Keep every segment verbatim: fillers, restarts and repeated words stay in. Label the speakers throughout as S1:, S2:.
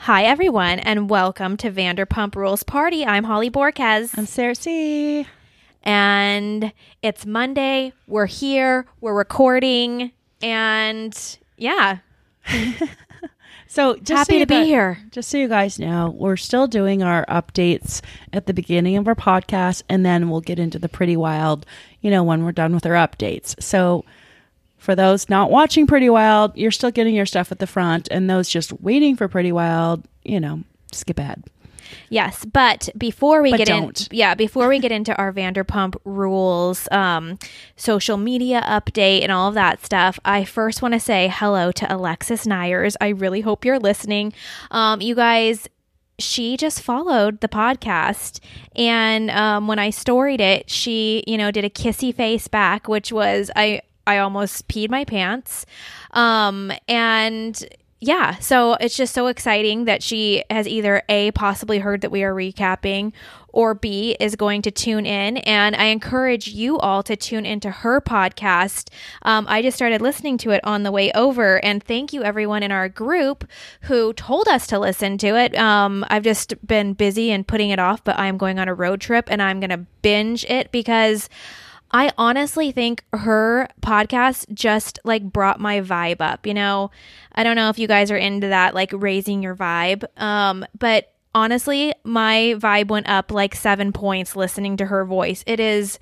S1: Hi, everyone, and welcome to Vanderpump Rules Party. I'm Holly Borquez.
S2: I'm Sarah C.
S1: And it's Monday. We're here. We're recording. And yeah.
S2: So just
S1: happy
S2: so
S1: to be
S2: guys,
S1: here.
S2: Just so you guys know, we're still doing our updates at the beginning of our podcast, and then we'll get into the Pretty Wild, you know, when we're done with our updates. So for those not watching Pretty Wild, you're still getting your stuff at the front, and those just waiting for Pretty Wild, you know, skip ahead.
S1: Yes, but before we
S2: but
S1: get
S2: don't.
S1: in, yeah, before we get into our Vanderpump Rules um, social media update and all of that stuff, I first want to say hello to Alexis Nyers. I really hope you're listening. Um, you guys, she just followed the podcast, and um, when I storied it, she, you know, did a kissy face back, which was I. I almost peed my pants. Um, and yeah, so it's just so exciting that she has either A, possibly heard that we are recapping, or B, is going to tune in. And I encourage you all to tune into her podcast. Um, I just started listening to it on the way over, and thank you everyone in our group who told us to listen to it. Um, I've just been busy and putting it off, but I'm going on a road trip and I'm going to binge it because I honestly think her podcast just like brought my vibe up. You know, I don't know if you guys are into that, like raising your vibe. Um, but honestly, my vibe went up like seven points listening to her voice. It is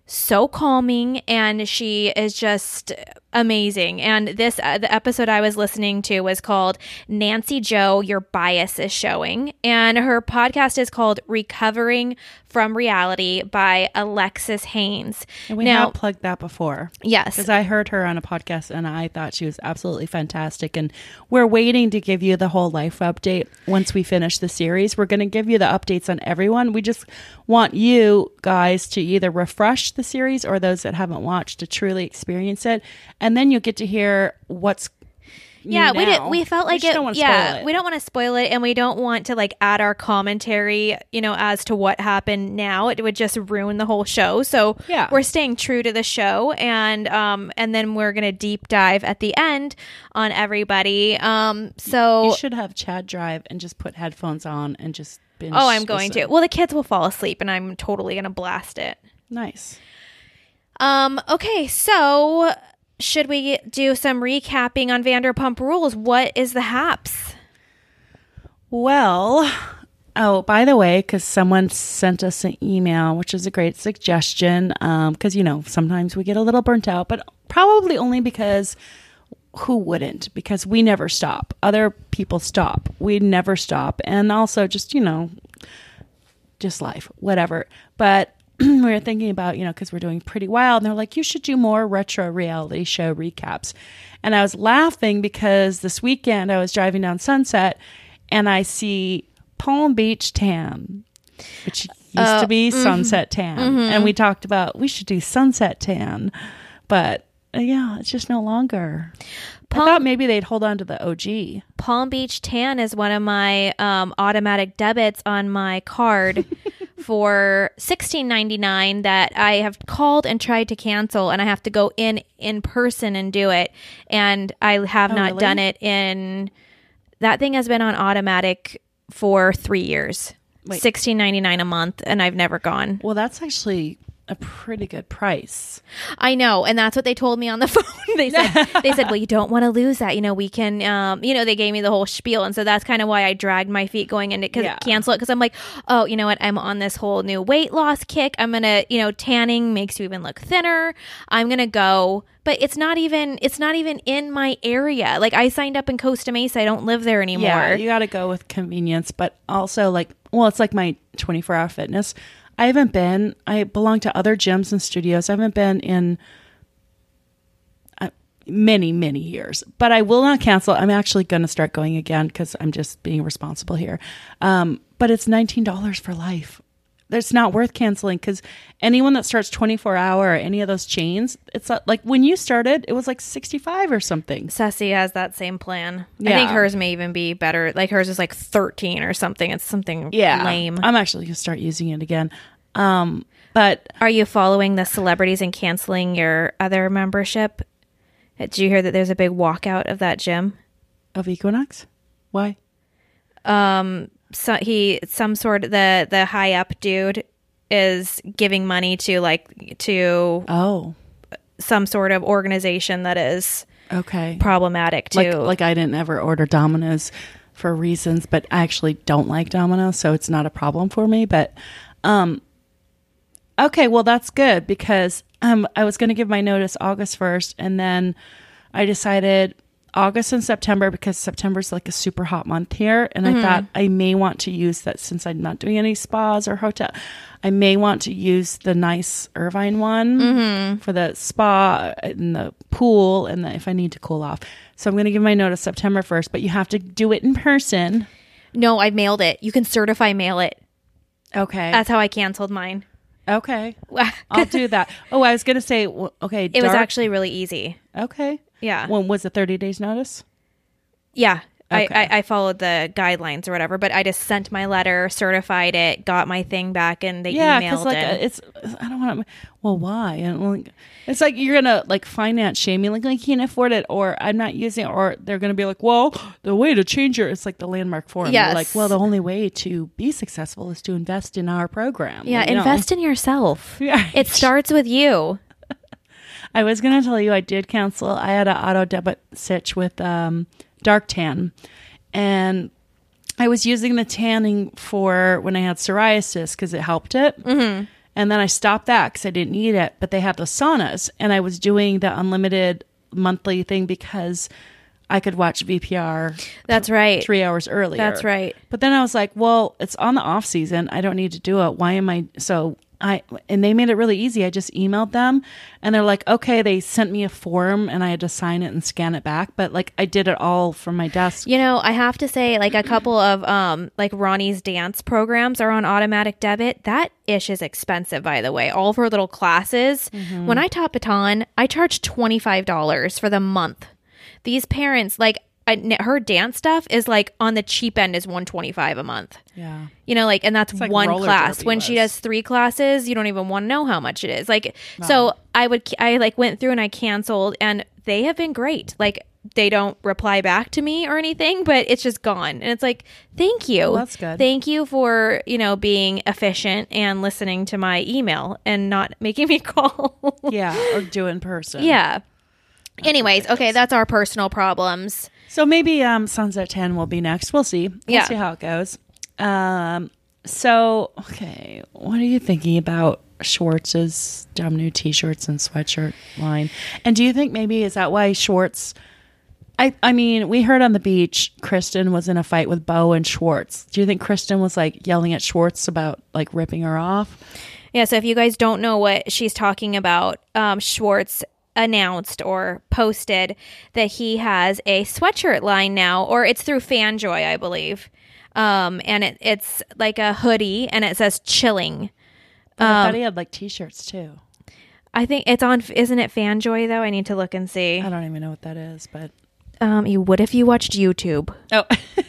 S1: so calming, and she is just amazing. And this, uh, the episode I was listening to was called Nancy Joe, Your Bias is Showing. And her podcast is called Recovering from Reality by Alexis Haynes.
S2: And we
S1: now,
S2: have plugged that before.
S1: Yes.
S2: Because I heard her on a podcast and I thought she was absolutely fantastic. And we're waiting to give you the whole life update once we finish the series. We're going to give you the updates on everyone. We just want you guys to either refresh the series or those that haven't watched to truly experience it. And then you'll get to hear what's
S1: Yeah, we did.
S2: now.
S1: We felt like
S2: we
S1: it.
S2: Don't want to
S1: yeah,
S2: spoil it.
S1: we don't want to spoil it, and we don't want to like add our commentary, you know, as to what happened now. It would just ruin the whole show. So
S2: Yeah.
S1: we're staying true to the show, and um, and then we're gonna deep dive at the end on everybody. Um, so
S2: You should have Chad drive and just put headphones on and just binge.
S1: oh, I'm going
S2: listen.
S1: to. Well, the kids will fall asleep, and I'm totally gonna blast it.
S2: Nice.
S1: Um. Okay, so. Should we do some recapping on Vanderpump Rules? What is the haps?
S2: Well, oh, by the way, because someone sent us an email, which is a great suggestion, because, um, you know, sometimes we get a little burnt out, but probably only because who wouldn't? Because we never stop. Other people stop. We never stop. And also just, you know, just life, whatever. But we were thinking about, you know, because we're doing Pretty Wild, and they're like, you should do more retro reality show recaps. And I was laughing because this weekend I was driving down Sunset and I see Palm Beach Tan, which used
S1: uh,
S2: to be
S1: mm-hmm.
S2: Sunset Tan.
S1: Mm-hmm.
S2: And we talked about we should do Sunset Tan. But uh, yeah, it's just no longer. Palm- I thought maybe they'd hold on to the O G.
S1: Palm Beach Tan is one of my um, automatic debits on my card for sixteen ninety-nine that I have called and tried to cancel, and I have to go in in person and do it. And I have
S2: Oh,
S1: not
S2: really?
S1: done it in, that thing has been on automatic for three years.
S2: Wait.
S1: sixteen ninety-nine a month, and I've never gone.
S2: Well, that's actually a pretty good price.
S1: I know, and that's what they told me on the phone. They said, they said, well, you don't want to lose that. You know, we can, um, you know, they gave me the whole spiel, and so that's kind of why I dragged my feet going into because
S2: Yeah.
S1: cancel it because I'm like, oh, you know what? I'm on this whole new weight loss kick. I'm gonna, you know, tanning makes you even look thinner. I'm gonna go, but it's not even, it's not even in my area. Like I signed up in Costa Mesa. I don't live there anymore.
S2: Yeah, you got to go with convenience, but also like, well, it's like my twenty-four hour fitness. I haven't been, I belong to other gyms and studios. I haven't been in uh, many, many years, but I will not cancel. I'm actually going to start going again because I'm just being responsible here. Um, but it's nineteen dollars for life. It's not worth canceling because anyone that starts twenty-four hour or any of those chains, it's not, like when you started, it was like sixty-five or something.
S1: Ceci has that same plan. I
S2: Yeah.
S1: think hers may even be better. Like hers is like thirteen or something. It's something
S2: Yeah,
S1: lame.
S2: I'm actually going to start using it again. Um, but
S1: Are you following the celebrities and canceling your other membership? Did you hear that there's a big walkout of that gym?
S2: of Equinox? Why?
S1: um, so he some sort of the the high up dude is giving money to like to
S2: Oh,
S1: some sort of organization that is
S2: okay.
S1: problematic too.
S2: Like, like I didn't ever order Domino's for reasons, but I actually don't like Domino's, so it's not a problem for me. But, um, okay, well that's good because um, I was going to give my notice August first, and then I decided August and September because September's like a super hot month here, and
S1: Mm-hmm.
S2: I thought I may want to use that since I'm not doing any spas or hotel. I may want to use the nice Irvine one
S1: Mm-hmm.
S2: for the spa and the pool, and the, if I need to cool off. So I'm going to give my notice September first, but you have to do it in person.
S1: No, I mailed it. You can certify mail it.
S2: Okay.
S1: That's how I canceled mine.
S2: okay. I'll do that. Oh, I was going to say, w- okay.
S1: It was
S2: dark-
S1: actually really easy.
S2: Okay.
S1: Yeah.
S2: When was the thirty days notice?
S1: Yeah. I,
S2: Okay.
S1: I, I followed the guidelines or whatever, but I just sent my letter, certified it, got my thing back, and they
S2: Yeah, because
S1: emailed
S2: like
S1: it.
S2: uh, it's, I don't want to. Well, why? And like, it's like you're gonna like finance shame me, like I can't afford it, or I'm not using it, or they're gonna be like, well, the way to change your, it's like the landmark forum. You're
S1: Yes.
S2: like, well, the only way to be successful is to invest in our program.
S1: yeah,
S2: You know?
S1: invest in yourself.
S2: Yeah.
S1: It starts with you.
S2: I was gonna tell you I did cancel. I had an auto debit sitch with um, Dark Tan, and I was using the tanning for when I had psoriasis because it helped it. Mm-hmm. And then I stopped that because I didn't need it. But they had the saunas, and I was doing the unlimited monthly thing because I could watch V P R
S1: That's right.
S2: three hours earlier.
S1: That's right.
S2: But then I was like, well, it's on the off season. I don't need to do it. Why am I so I and they made it really easy. I just emailed them and they're like, okay, they sent me a form and I had to sign it and scan it back. But like I did it all from my desk.
S1: You know, I have to say, like a couple of um, like Ronnie's dance programs are on automatic debit. That ish is expensive, by the way. All of her little classes. When I taught baton, I charged twenty five dollars for the month. These parents, like I, her dance stuff, is like on the cheap end is one twenty five a month.
S2: Yeah.
S1: You know, like, and that's
S2: like
S1: one
S2: roller
S1: class.
S2: derby
S1: When she
S2: was.
S1: does three classes, you don't even want to know how much it is. Like, so I would, I like went through and I canceled, and they have been great. Like, they don't reply back to me or anything, but it's just gone. And it's like, thank you.
S2: Well, that's good.
S1: Thank you for, you know, being efficient and listening to my email and not making me call.
S2: Yeah. Or do it in person.
S1: Yeah. Anyways, okay, that's our personal problems.
S2: So maybe um, Sunset ten will be next. We'll see. We'll
S1: Yeah.
S2: see how it goes. Um, so, okay. What are you thinking about Schwartz's dumb new t-shirts and sweatshirt line? And do you think maybe is that why Schwartz... I, I mean, we heard on the beach Kristen was in a fight with Bo and Schwartz. Do you think Kristen was like yelling at Schwartz about like ripping her off?
S1: Yeah, so if you guys don't know what she's talking about, um, Schwartz announced or posted that he has a sweatshirt line now, or it's through Fanjoy, I believe. Um, and it, it's like a hoodie, and it says chilling.
S2: I
S1: Um,
S2: thought he had like t-shirts too.
S1: I think it's on, isn't it Fanjoy though? I need to look and see.
S2: I don't even know what that is, but...
S1: Um, you would if you watched YouTube.
S2: Oh.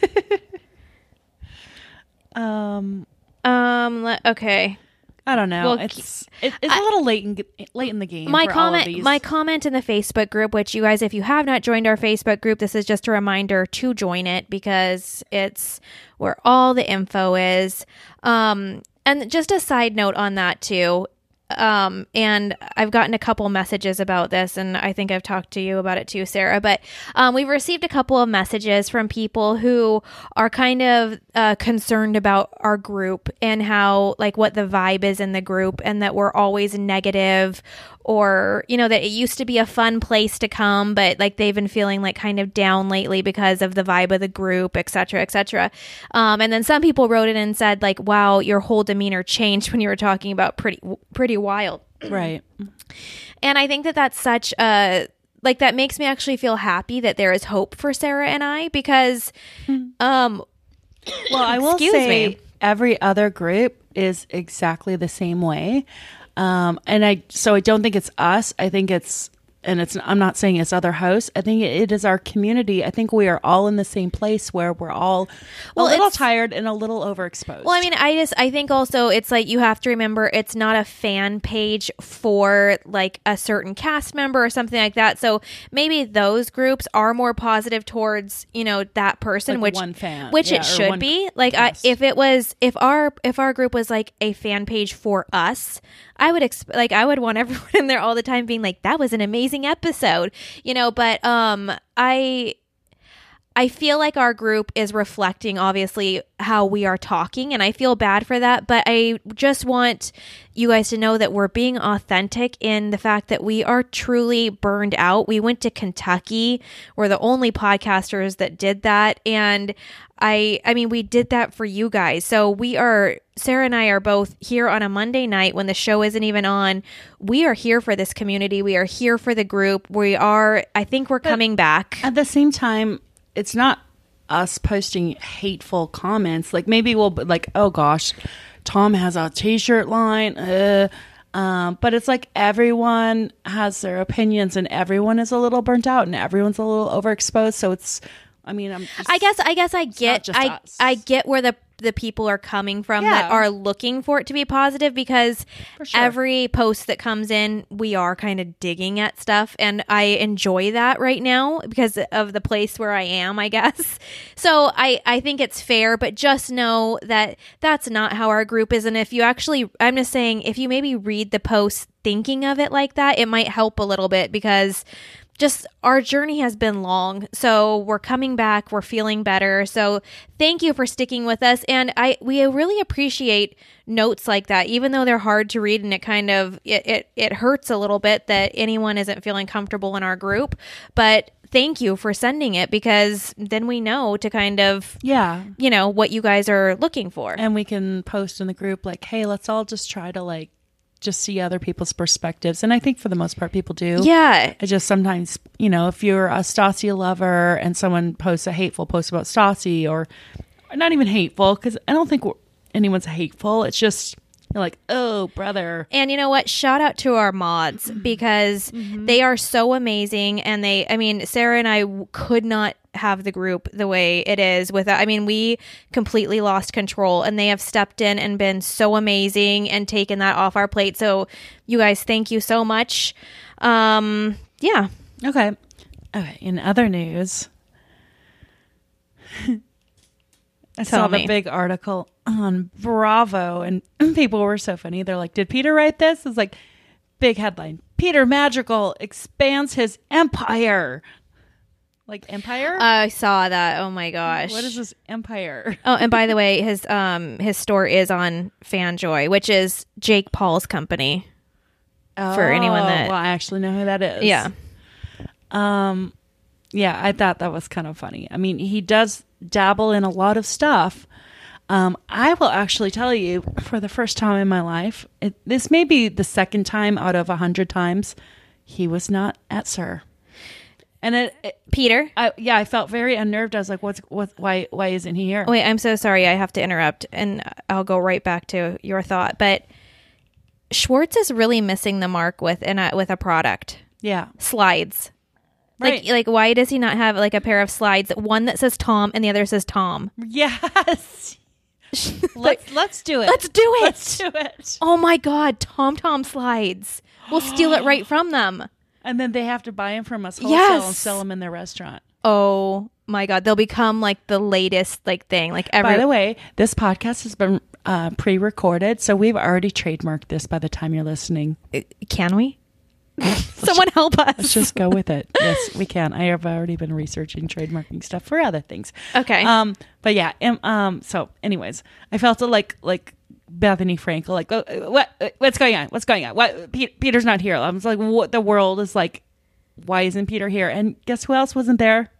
S2: um...
S1: Um, le- okay.
S2: I don't know.
S1: Well,
S2: it's it, it's
S1: I-
S2: a little late in late in the game.
S1: My
S2: for all of
S1: comment,
S2: these.
S1: my comment in the Facebook group, which you guys, if you have not joined our Facebook group, this is just a reminder to join it because it's where all the info is. Um, and just a side note on that too. Um, and I've gotten a couple messages about this, and I think I've talked to you about it too, Sarah, but, um, we've received a couple of messages from people who are kind of, uh, concerned about our group and how, like, what the vibe is in the group, and that we're always negative, or, you know, that it used to be a fun place to come, but like they've been feeling like kind of down lately because of the vibe of the group, et cetera, et cetera. Um, and then some people wrote in and said like, wow, your whole demeanor changed when you were talking about pretty, pretty wild.
S2: right.
S1: And I think that that's such a, like, that makes me actually feel happy that there is hope for Sarah and I, because, um,
S2: Well, I will
S1: Excuse
S2: say
S1: me.
S2: every other group is exactly the same way. Um, and I, so I don't think it's us. I think it's and it's I'm not saying it's other hosts. I think it is our community. I think we are all in the same place where we're all
S1: Well,
S2: a little
S1: it's-
S2: tired and a little overexposed.
S1: Well, I mean, I just I think also it's like you have to remember it's not a fan page for like a certain cast member or something like that. So maybe those groups are more positive towards, you know, that person,
S2: Like
S1: which
S2: one fan.
S1: which
S2: Yeah,
S1: it
S2: or
S1: should
S2: one-
S1: be. Like
S2: Yes.
S1: I, if it was if our if our group was like a fan page for us, I would exp- like I would want everyone in there all the time being like, that was an amazing episode, you know, but um I I feel like our group is reflecting obviously how we are talking, and I feel bad for that, but I just want you guys to know that we're being authentic in the fact that we are truly burned out. We went to Kentucky. We're the only podcasters that did that, and I I mean we did that for you guys. So we are Sarah and I are both here on a Monday night when the show isn't even on. We are here for this community. We are here for the group. We are I think we're coming back.
S2: At the same time, it's not us posting hateful comments. Like maybe we'll be like, oh gosh, Tom has a t-shirt line. Uh, um, but it's like everyone has their opinions and everyone is a little burnt out and everyone's a little overexposed. So it's, I mean, I'm just,
S1: I guess I guess I get
S2: just
S1: I
S2: us.
S1: I get where the the people are coming from
S2: Yeah.
S1: that are looking for it to be positive, because
S2: For sure.
S1: every post that comes in, we are kind of digging at stuff, and I enjoy that right now because of the place where I am, I guess. So I I think it's fair, but just know that that's not how our group is. And if you actually, I'm just saying, if you maybe read the post thinking of it like that, it might help a little bit, because just our journey has been long. So we're coming back. We're feeling better. So thank you for sticking with us. And I we really appreciate notes like that, even though they're hard to read, and it kind of it it, it hurts a little bit that anyone isn't feeling comfortable in our group. But thank you for sending it, because then we know to kind of,
S2: yeah.
S1: you know, what you guys are looking for.
S2: And we can post in the group like, hey, let's all just try to like, just see other people's perspectives. And I think for the most part, people do.
S1: Yeah.
S2: I just sometimes, you know, if you're a Stassi lover and someone posts a hateful post about Stassi, or, or not even hateful, because I don't think we're, anyone's hateful. It's just you're like, oh, brother.
S1: And you know what? Shout out to our mods, because
S2: Mm-hmm.
S1: they are so amazing. And they, I mean, Sarah and I w- could not have the group the way it is without, I mean, we completely lost control, and they have stepped in and been so amazing and taken that off our plate. So you guys, thank you so much. Um, yeah.
S2: Okay. Okay. In other news, I saw
S1: Tell
S2: the
S1: me.
S2: big article on Bravo, and people were so funny. They're like, did Peter write this? It's like, big headline. Peter Magical expands his empire. Like empire?
S1: I saw that. Oh my gosh.
S2: What is this empire?
S1: Oh, and by the way, his um his store is on Fanjoy, which is Jake Paul's company. For anyone that-
S2: well, I actually know who that is.
S1: Yeah.
S2: Um, yeah, I thought that was kind of funny. I mean, he does dabble in a lot of stuff. Um, I will actually tell you, for the first time in my life, it, this may be the second time out of a hundred times, he was not at Sir. And it, it
S1: Peter?
S2: I, yeah, I felt very unnerved. I was like, "What's what? Why? Why isn't he here?"
S1: Wait, I'm so sorry. I have to interrupt, and I'll go right back to your thought. But Schwartz is really missing the mark with in a, with a product.
S2: Yeah,
S1: Slides.
S2: right.
S1: Like, like, why does he not have like a pair of slides? One that says Tom and the other says Tom.
S2: Yes. let's let's do it.
S1: Let's do it.
S2: Let's do it.
S1: Oh my God, Tom Tom slides. We'll steal it right from them.
S2: And then they have to buy them from us wholesale
S1: Yes.
S2: and sell them in their restaurant.
S1: Oh my God, they'll become like the latest like thing. Like every.
S2: By the way, this podcast has been uh, pre-recorded, so we've already trademarked this by the time you're listening.
S1: Can we? Someone help us.
S2: Let's just go with it. Yes, we can. I have already been researching trademarking stuff for other things.
S1: Okay.
S2: Um, but yeah. Um. um so, anyways, I felt like like Bethany Frankel. Like, oh, what? What's going on? What's going on? What? Pe- Peter's not here. I was like, what? The world is like, why isn't Peter here? And guess who else wasn't there?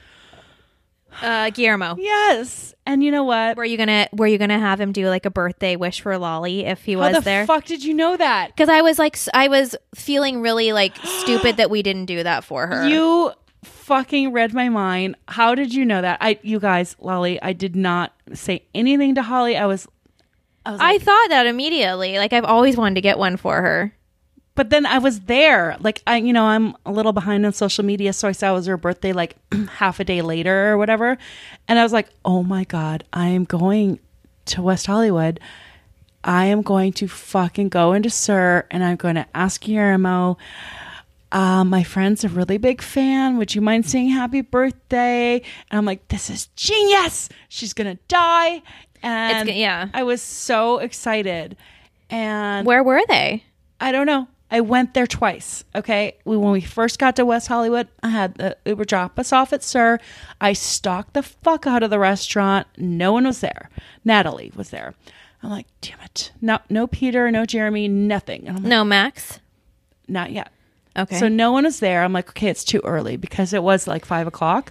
S1: Uh, Guillermo.
S2: Yes. And you know what?
S1: Were you gonna Were you gonna have him do like a birthday wish for Lolly if he
S2: How
S1: was
S2: the
S1: there?
S2: fuck did you know that?
S1: Because I was like, s- I was feeling really like stupid that we didn't do that for her.
S2: You fucking read my mind. How did you know that? I, you guys, Lolly, I did not say anything to Holly. I was, I was
S1: I
S2: like,
S1: thought that immediately. Like I've always wanted to get one for her.
S2: but then I was there. Like, I, you know, I'm a little behind on social media. So I saw it was her birthday like half a day later or whatever. And I was like, oh my God, I am going to West Hollywood. I am going to fucking go into SUR and I'm going to ask Guillermo. Uh, my friend's a really big fan. Would you mind saying happy birthday? And I'm like, this is genius. She's going to die. And
S1: It's, yeah.
S2: I was so excited. And
S1: Where were they?
S2: I don't know. I went there twice. Okay. We, when we first got to West Hollywood, I had the Uber drop us off at SUR. I stalked the fuck out of the restaurant. No one was there. Natalie was there. I'm like, damn it. No, no Peter, no Jeremy, nothing. And I'm like,
S1: No, Max?
S2: not yet.
S1: Okay.
S2: So no one was there. I'm like, okay, it's too early because it was like five o'clock.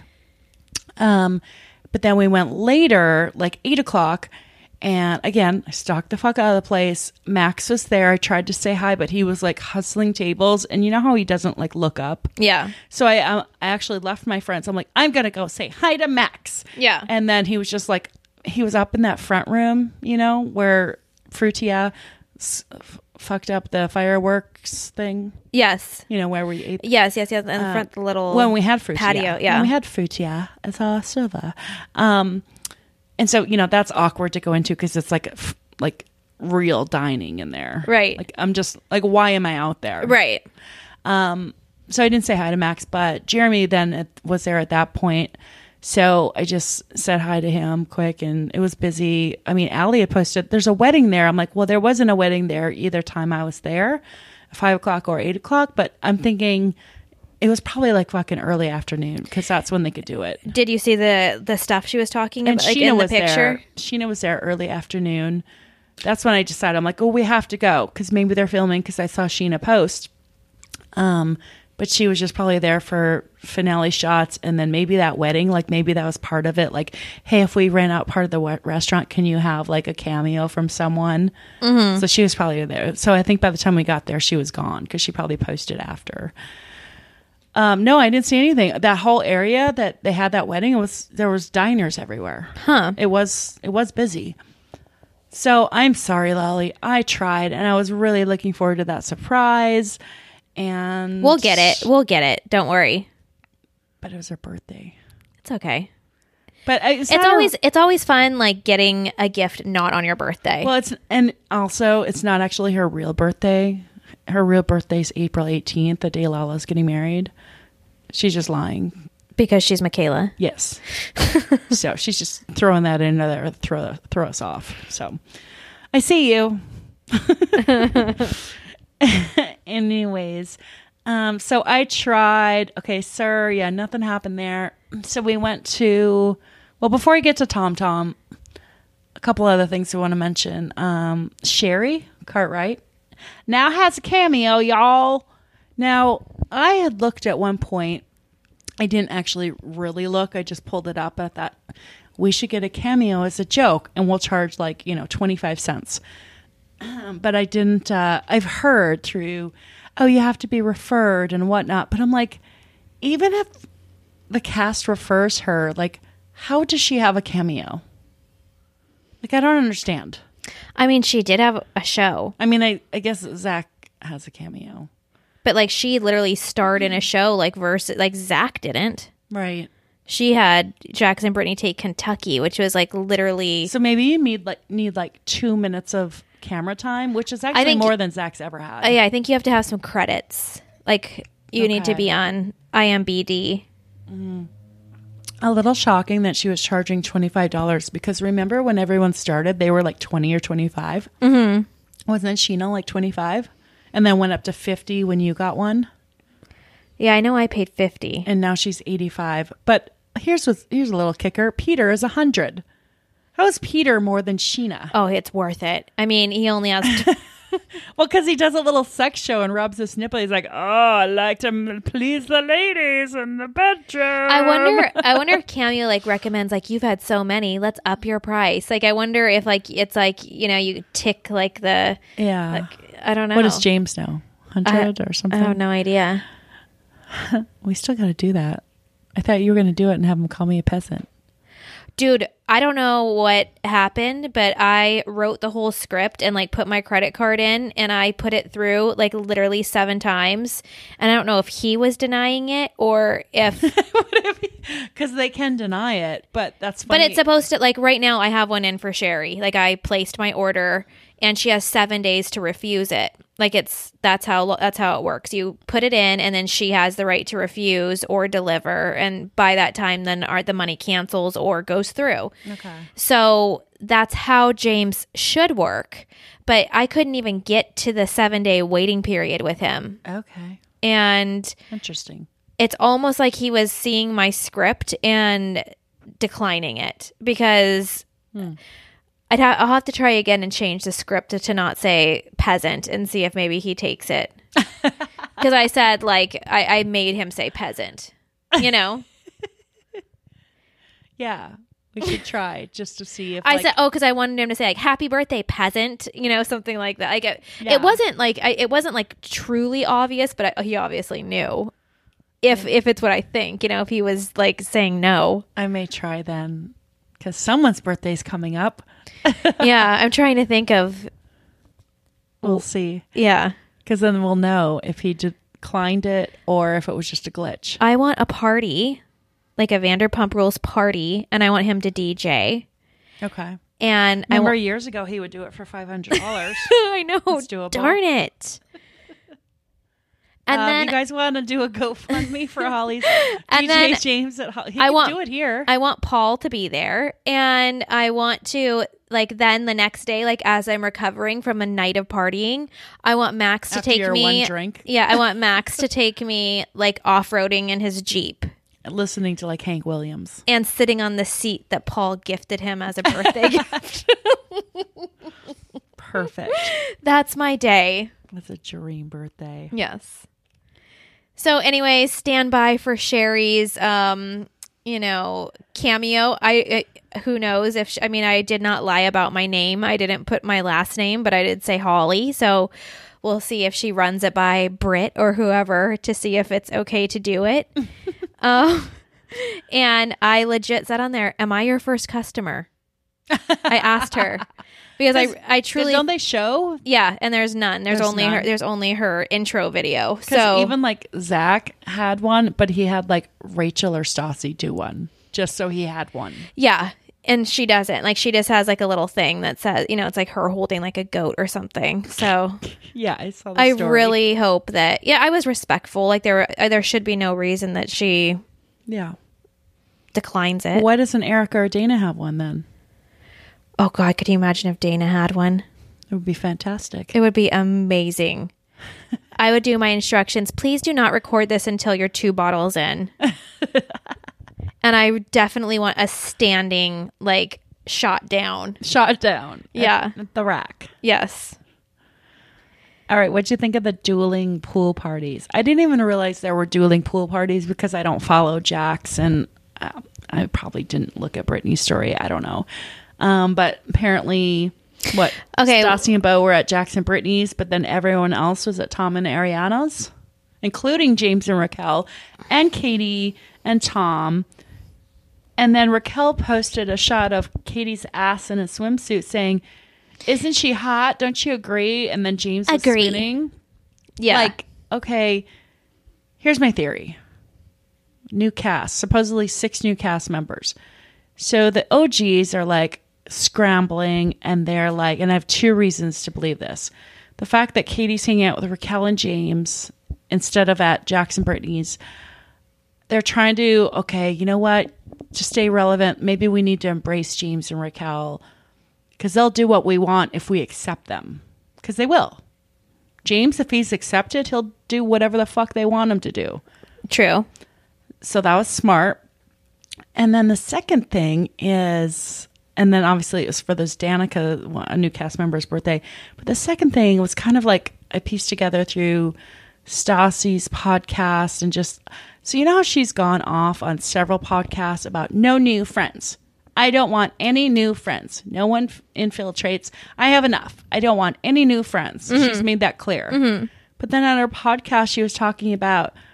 S2: Um, but then we went later, like eight o'clock. And again, I stalked the fuck out of the place. Max was there. I tried to say hi, but he was like hustling tables. And you know how he doesn't like look up?
S1: Yeah.
S2: So I, um, I actually left my friends. I'm like, I'm going to go say hi to Max.
S1: Yeah.
S2: And then he was just like, he was up in that front room, you know, where Frutia s- f- fucked up the fireworks thing,
S1: Yes.
S2: you know, where we ate.
S1: Yes, yes, yes. In the
S2: Uh,
S1: front, the little
S2: When we had Frutia.
S1: patio. Yeah.
S2: When we had Frutia as our server. Um, and so, you know, that's awkward to go into because it's like, f- like real dining in there.
S1: Right.
S2: Like, I'm just like, why am I out there?
S1: Right.
S2: Um, so I didn't say hi to Max, but Jeremy then at, was there at that point. So I just said hi to him quick and it was busy. I mean, Allie had posted, there's a wedding there. I'm like, well, there wasn't a wedding there either time I was there, five o'clock or eight o'clock. But I'm thinking it was probably like fucking early afternoon because that's when they could do it.
S1: Did you see the the stuff she was talking
S2: And
S1: about, like
S2: Sheena
S1: in the
S2: was
S1: picture?
S2: there. Sheena was there early afternoon. That's when I decided, I'm like, oh, we have to go because maybe they're filming because I saw Sheena post. Um, But she was just probably there for finale shots and then maybe that wedding, like maybe that was part of it. Like, hey, if we rent out part of the we- restaurant, can you have like a cameo from someone? Mm-hmm. So she was probably there. So I think by the time we got there, she was gone because she probably posted after. Um, no, I didn't see anything. That whole area that they had that wedding, it was there was diners everywhere.
S1: Huh.
S2: It was it was busy. So I'm sorry, Lolly. I tried and I was really looking forward to that surprise. And
S1: We'll get it. We'll get it. Don't worry.
S2: But it was her birthday.
S1: It's okay.
S2: But it's,
S1: It's
S2: not
S1: always
S2: her,
S1: it's always fun like getting a gift not on your birthday.
S2: well. It's and also it's not actually her real birthday. Her real birthday is April eighteenth, the day Lala's getting married. She's just lying.
S1: Because she's Michaela.
S2: Yes. So she's just throwing that in there to throw throw us off. So I see you. Anyways, um, so I tried. Okay, SUR. Yeah, nothing happened there. So we went to. Well, before we get to Tom Tom, a couple other things we want to mention. Um, Sherry Cartwright now has a cameo, y'all. Now I had looked at one point. I didn't actually really look. I just pulled it up. I thought we should get a cameo as a joke, and we'll charge like you know twenty-five cents. Um, but I didn't, uh, I've heard through, oh, you have to be referred and whatnot. But I'm like, even if the cast refers her, like, how does she have a cameo? Like, I don't understand.
S1: I mean, she did have a show,
S2: I mean, I, I guess Zach has a cameo.
S1: but like she literally starred in a show like versus like Zach didn't.
S2: Right.
S1: She had Jax and Brittany take Kentucky, which was like literally.
S2: So maybe you need like, need like two minutes of camera time, which is actually
S1: think-
S2: more than Zach's ever had.
S1: Uh, yeah, I think you have to have some credits. Like you need to
S2: Okay.
S1: be on I M B D.
S2: A little shocking that she was charging twenty-five dollars because remember when everyone started, they were like twenty or twenty-five. Mm-hmm. Wasn't Sheena like twenty-five? And then went up to fifty when you got one.
S1: Yeah, I know I paid fifty.
S2: And now she's eighty-five. But here's what's, here's a little kicker. Peter is one hundred. How is Peter more than Sheena?
S1: Oh, it's worth it. I mean, he only has. T-
S2: Well, because he does a little sex show and rubs his nipple. He's like, oh, I like to m- please the ladies in the bedroom.
S1: I wonder. I wonder if Cameo like recommends like you've had so many. Let's up your price. Like I wonder if like it's like you know you tick like the.
S2: Yeah.
S1: Like, I don't know.
S2: What does James know? one hundred or something?
S1: I have no idea.
S2: We still got to do that. I thought you were going to do it and have him call me a peasant.
S1: Dude, I don't know what happened, but I wrote the whole script and like put my credit card in and I put it through like literally seven times. And I don't know if he was denying it or if...
S2: Because they can deny it, but that's
S1: But
S2: funny.
S1: it's supposed to, like right now I have one in for Sherry. Like I placed my order and she has seven days to refuse it. Like it's, that's how, that's how it works. You put it in and then she has the right to refuse or deliver. And by that time, then our, the money cancels or goes through.
S2: Okay.
S1: So that's how James should work. But I couldn't even get to the seven day waiting period with him.
S2: Okay.
S1: And
S2: Interesting.
S1: it's almost like he was seeing my script and declining it because
S2: Hmm.
S1: I'd ha- I'll have to try again and change the script to, to not say peasant and see if maybe he takes it. Because I said, like, I, I made him say peasant, you know?
S2: Yeah. We should try just to see if
S1: I
S2: like,
S1: said, oh, because I wanted him to say, like, happy birthday, peasant, you know, something like that. Like, it,
S2: Yeah.
S1: it wasn't like, I, it wasn't like truly obvious, but I, he obviously knew if,
S2: Yeah.
S1: if it's what I think, you know, if he was like saying no.
S2: I may try then because someone's birthday's coming up.
S1: Yeah. I'm trying to think of,
S2: We'll see.
S1: yeah.
S2: Because then we'll know if he declined it or if it was just a glitch.
S1: I want a party, like a Vanderpump Rules party, and I want him to D J.
S2: Okay.
S1: And I
S2: Remember
S1: want,
S2: years ago he would do it for five hundred dollars.
S1: I know,
S2: That's doable.
S1: darn it. And
S2: um,
S1: then
S2: you guys want to do a GoFundMe for Holly's
S1: And
S2: D J
S1: then
S2: James at Holly? He
S1: I
S2: can
S1: want-
S2: do it here.
S1: I want Paul to be there, and I want to, like, then the next day, like, as I'm recovering from a night of partying, I want Max to
S2: After
S1: take
S2: your
S1: me.
S2: one drink.
S1: Yeah, I want Max to take me, like, off-roading in his Jeep
S2: Listening to like Hank Williams.
S1: and sitting on the seat that Paul gifted him as a birthday gift.
S2: Perfect.
S1: That's my day.
S2: That's a dream birthday.
S1: Yes. So anyways, stand by for Sherry's, um, you know, cameo. I, I who knows if, she, I mean, I did not lie about my name. I didn't put my last name, but I did say Holly. So we'll see if she runs it by Britt or whoever to see if it's okay to do it. um, and I legit said on there, am I your first customer? I asked her. Because I, I truly
S2: don't they show?
S1: Yeah, and there's none. There's,
S2: There's
S1: only
S2: none.
S1: her. There's only her intro video.
S2: Because
S1: So
S2: even like Zach had one, but he had like Rachel or Stassi do one just so he had one.
S1: yeah, and she doesn't. Like she just has like a little thing that says, you know, it's like her holding like a goat or something. So
S2: Yeah, I saw. The
S1: I
S2: story.
S1: really hope that. Yeah, I was respectful. Like there, uh, there should be no reason that she
S2: yeah.
S1: declines it.
S2: Why doesn't Erica or Dana have one then?
S1: Oh God, could you imagine if Dana had one?
S2: It would be fantastic.
S1: It would be amazing. I would do my instructions. Please do not record this until you're two bottles in. And I definitely want a standing, like, shot down.
S2: Shot down.
S1: Yeah.
S2: At, at the rack.
S1: Yes.
S2: All right. What'd you think of the dueling pool parties? I didn't even realize there were dueling pool parties because I don't follow Jax, and uh, I probably didn't look at Brittany's story. I don't know. Um, but apparently, what?
S1: Okay.
S2: Stassi and Bo were at Jax and Brittany's, but then everyone else was at Tom and Ariana's, including James and Raquel, and Katie and Tom. And then Raquel posted a shot of Katie's ass in a swimsuit saying, "Isn't she hot? Don't you agree?" And then James was
S1: Agree.
S2: spinning.
S1: Yeah.
S2: Like, okay, here's my theory. New cast, supposedly six new cast members. So the O Gs are like scrambling, and they're like, and I have two reasons to believe this. The fact that Katie's hanging out with Raquel and James instead of at Jax and Brittany's, they're trying to, okay, you know what? To stay relevant, maybe we need to embrace James and Raquel because they'll do what we want if we accept them. Because they will. James, if he's accepted, he'll do whatever the fuck they want him to do.
S1: True.
S2: So that was smart. And then the second thing is, and then obviously it was for this Danica, a new cast member's birthday. But the second thing was kind of like I pieced together through Stassi's podcast and just, so you know how she's gone off on several podcasts about no new friends. I don't want any new friends. No one f- infiltrates. I have enough. I don't want any new friends. Mm-hmm. She's made that clear. Mm-hmm. But then on her podcast, she was talking about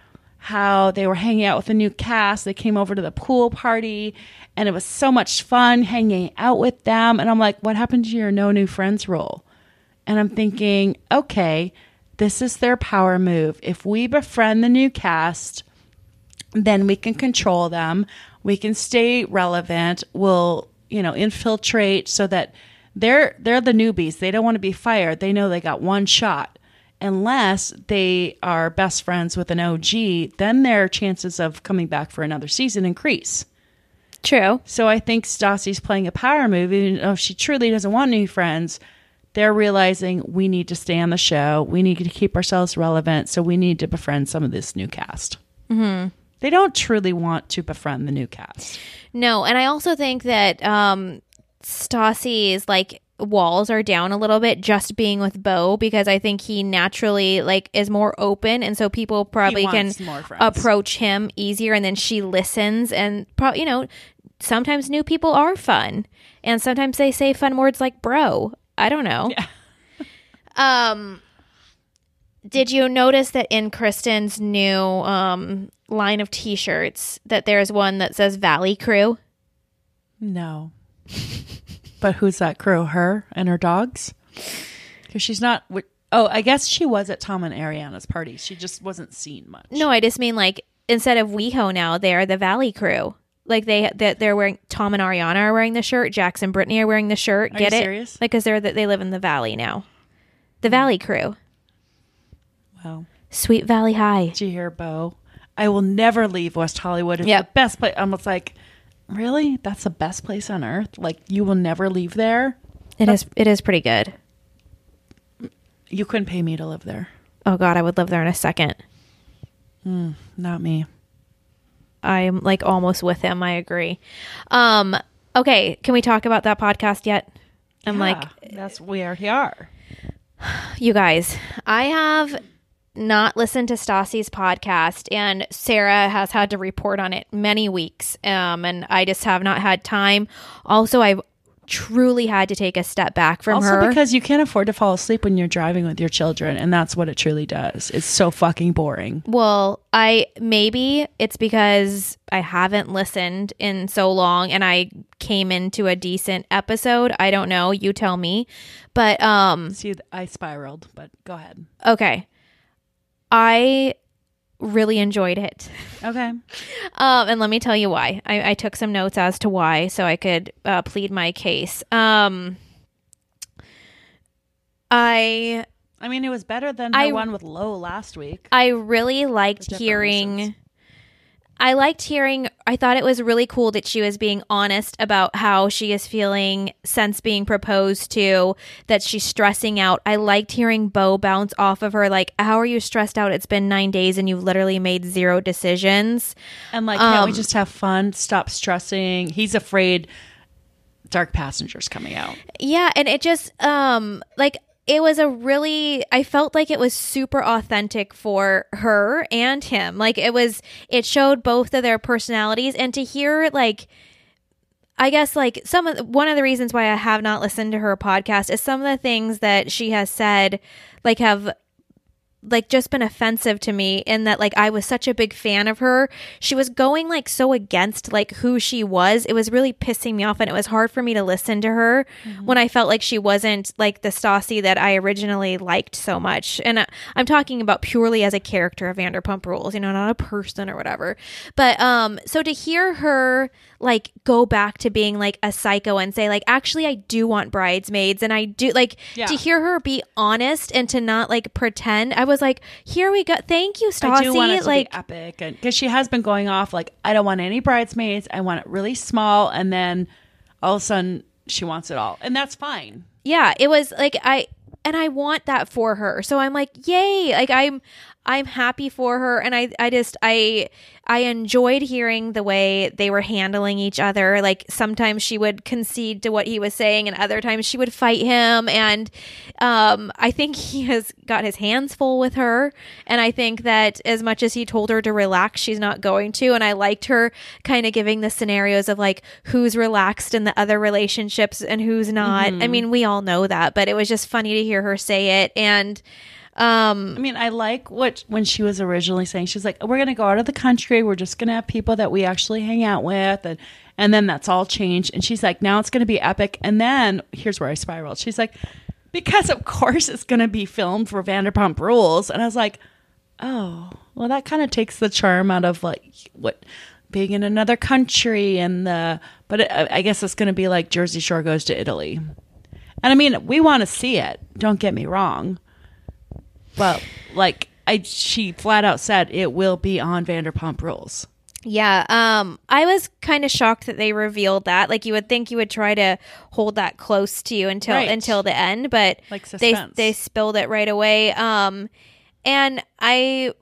S2: how they were hanging out with the new cast. They came over to the pool party and it was so much fun hanging out with them. And I'm like, what happened to your no new friends rule? And I'm thinking, okay, this is their power move. If we befriend the new cast, then we can control them. We can stay relevant. We'll, you know, infiltrate so that they're they're the newbies. They don't want to be fired. They know they got one shot. Unless they are best friends with an O G, then their chances of coming back for another season increase.
S1: True.
S2: So I think Stassi's playing a power move. Even though she truly doesn't want new friends, they're realizing we need to stay on the show. We need to keep ourselves relevant. So we need to befriend some of this new cast. Mm-hmm. They don't truly want to befriend the new cast.
S1: No. And I also think that um, Stassi's like walls are down a little bit just being with Bo, because I think he naturally like is more open, and so people probably can approach him easier, and then she listens, and pro- you know, sometimes new people are fun, and sometimes they say fun words like bro. I don't know. Yeah. um did you notice that in Kristen's new um line of t-shirts that there's one that says Valley Crew?
S2: No. But who's that crew? Her and her dogs? Because she's not... Oh, I guess she was at Tom and Ariana's party. She just wasn't seen much.
S1: No, I just mean like instead of WeHo now, they're the Valley Crew. Like they that they're wearing... Tom and Ariana are wearing the shirt. Jax and Brittany are wearing the shirt.
S2: Are
S1: Get
S2: you
S1: it?
S2: serious?
S1: Like because they're they live in the Valley now. The Valley Crew.
S2: Wow.
S1: Sweet Valley High.
S2: Did you hear, Bo? I will never leave West Hollywood. It's
S1: yep.
S2: the best place. I'm almost like... Really? That's the best place on earth? Like, you will never leave there?
S1: It
S2: That's,
S1: is. It is pretty good.
S2: You couldn't pay me to live there.
S1: Oh, God, I would live there in a second.
S2: Mm, not me.
S1: I'm, like, almost with him. I agree. Um. Okay, can we talk about that podcast yet? I'm
S2: yeah,
S1: like...
S2: That's we already are.
S1: You guys, I have... not listened to Stassi's podcast, and Sarah has had to report on it many weeks, um, and I just have not had time. Also, I've truly had to take a step back from
S2: also
S1: her.
S2: Also because you can't afford to fall asleep when you're driving with your children, and that's what it truly does. It's so fucking boring.
S1: Well, I maybe it's because I haven't listened in so long, and I came into a decent episode. I don't know. You tell me. But um,
S2: see, I spiraled. But go ahead.
S1: Okay. I really enjoyed it.
S2: Okay.
S1: Um, and let me tell you why. I, I took some notes as to why so I could uh, plead my case. Um, I...
S2: I mean, it was better than the
S1: I,
S2: one with Lo last week.
S1: I really liked hearing... Reasons. I liked hearing, I thought it was really cool that she was being honest about how she is feeling since being proposed to, that she's stressing out. I liked hearing Bo bounce off of her, like, how are you stressed out? It's been nine days and you've literally made zero decisions.
S2: And like, can't
S1: um,
S2: we just have fun? Stop stressing. He's afraid Dark Passenger's coming out.
S1: Yeah, and it just, um, like... It was a really, I felt like it was super authentic for her and him. Like it was, it showed both of their personalities, and to hear like, I guess like some of, one of the reasons why I have not listened to her podcast is some of the things that she has said, like have like just been offensive to me, in that like I was such a big fan of her. She was going like so against like who she was. It was really pissing me off, and it was hard for me to listen to her mm-hmm. when I felt like she wasn't like the Stassi that I originally liked so much. And I, I'm talking about purely as a character of Vanderpump Rules, you know, not a person or whatever. But um so to hear her like go back to being like a psycho and say like, actually I do want bridesmaids, and I do like yeah. to hear her be honest and to not like pretend. I was like, here we go. Thank you, Stassi.
S2: I do want it to
S1: like
S2: be epic, and because she has been going off like, I don't want any bridesmaids. I want it really small, and then all of a sudden she wants it all, and that's fine.
S1: Yeah, it was like I and I want that for her. So I'm like, yay! Like I'm I'm happy for her, and I I just I I enjoyed hearing the way they were handling each other. Like sometimes she would concede to what he was saying, and other times she would fight him. And um, I think he has got his hands full with her. And I think that as much as he told her to relax, she's not going to. And I liked her kind of giving the scenarios of like who's relaxed in the other relationships and who's not. Mm-hmm. I mean, we all know that, but it was just funny to hear her say it. And Um,
S2: I mean, I like what when she was originally saying, she's like, we're going to go out of the country. We're just going to have people that we actually hang out with. And, and then that's all changed. And she's like, now it's going to be epic. And then here's where I spiraled. She's like, because of course it's going to be filmed for Vanderpump Rules. And I was like, oh, well, that kind of takes the charm out of like what being in another country. And the, but it, I guess it's going to be like Jersey Shore goes to Italy. And I mean, we want to see it. Don't get me wrong. But like I, she flat out said it will be on Vanderpump Rules.
S1: Yeah, um, I was kind of shocked that they revealed that. Like, you would think you would try to hold that close to you until
S2: Right.
S1: until the end, but
S2: Like
S1: they
S2: suspense.
S1: they spilled it right away. Um, and I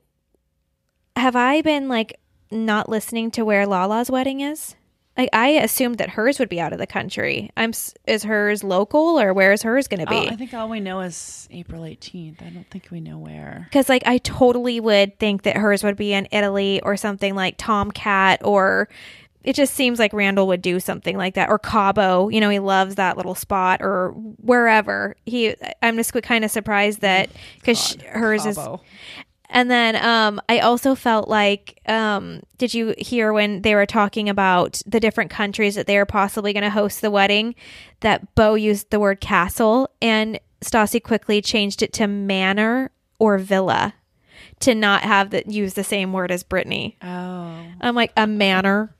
S1: have I been like not listening to where Lala's wedding is. Like, I assumed that hers would be out of the country. I'm s- is hers local, or where is hers going to
S2: Oh,
S1: be?
S2: I think all we know is April eighteenth. I don't think we know where.
S1: Because, like, I totally would think that hers would be in Italy or something like Tomcat, or it just seems like Randall would do something like that. Or Cabo, you know, he loves that little spot, or wherever. He, I'm just kind of surprised that, because hers
S2: Cabo.
S1: is. And then um, I also felt like, um, did you hear when they were talking about the different countries that they were possibly going to host the wedding, that Beau used the word castle, and Stassi quickly changed it to manor or villa to not have the use the same word as Brittany.
S2: Oh.
S1: I'm like, a manor?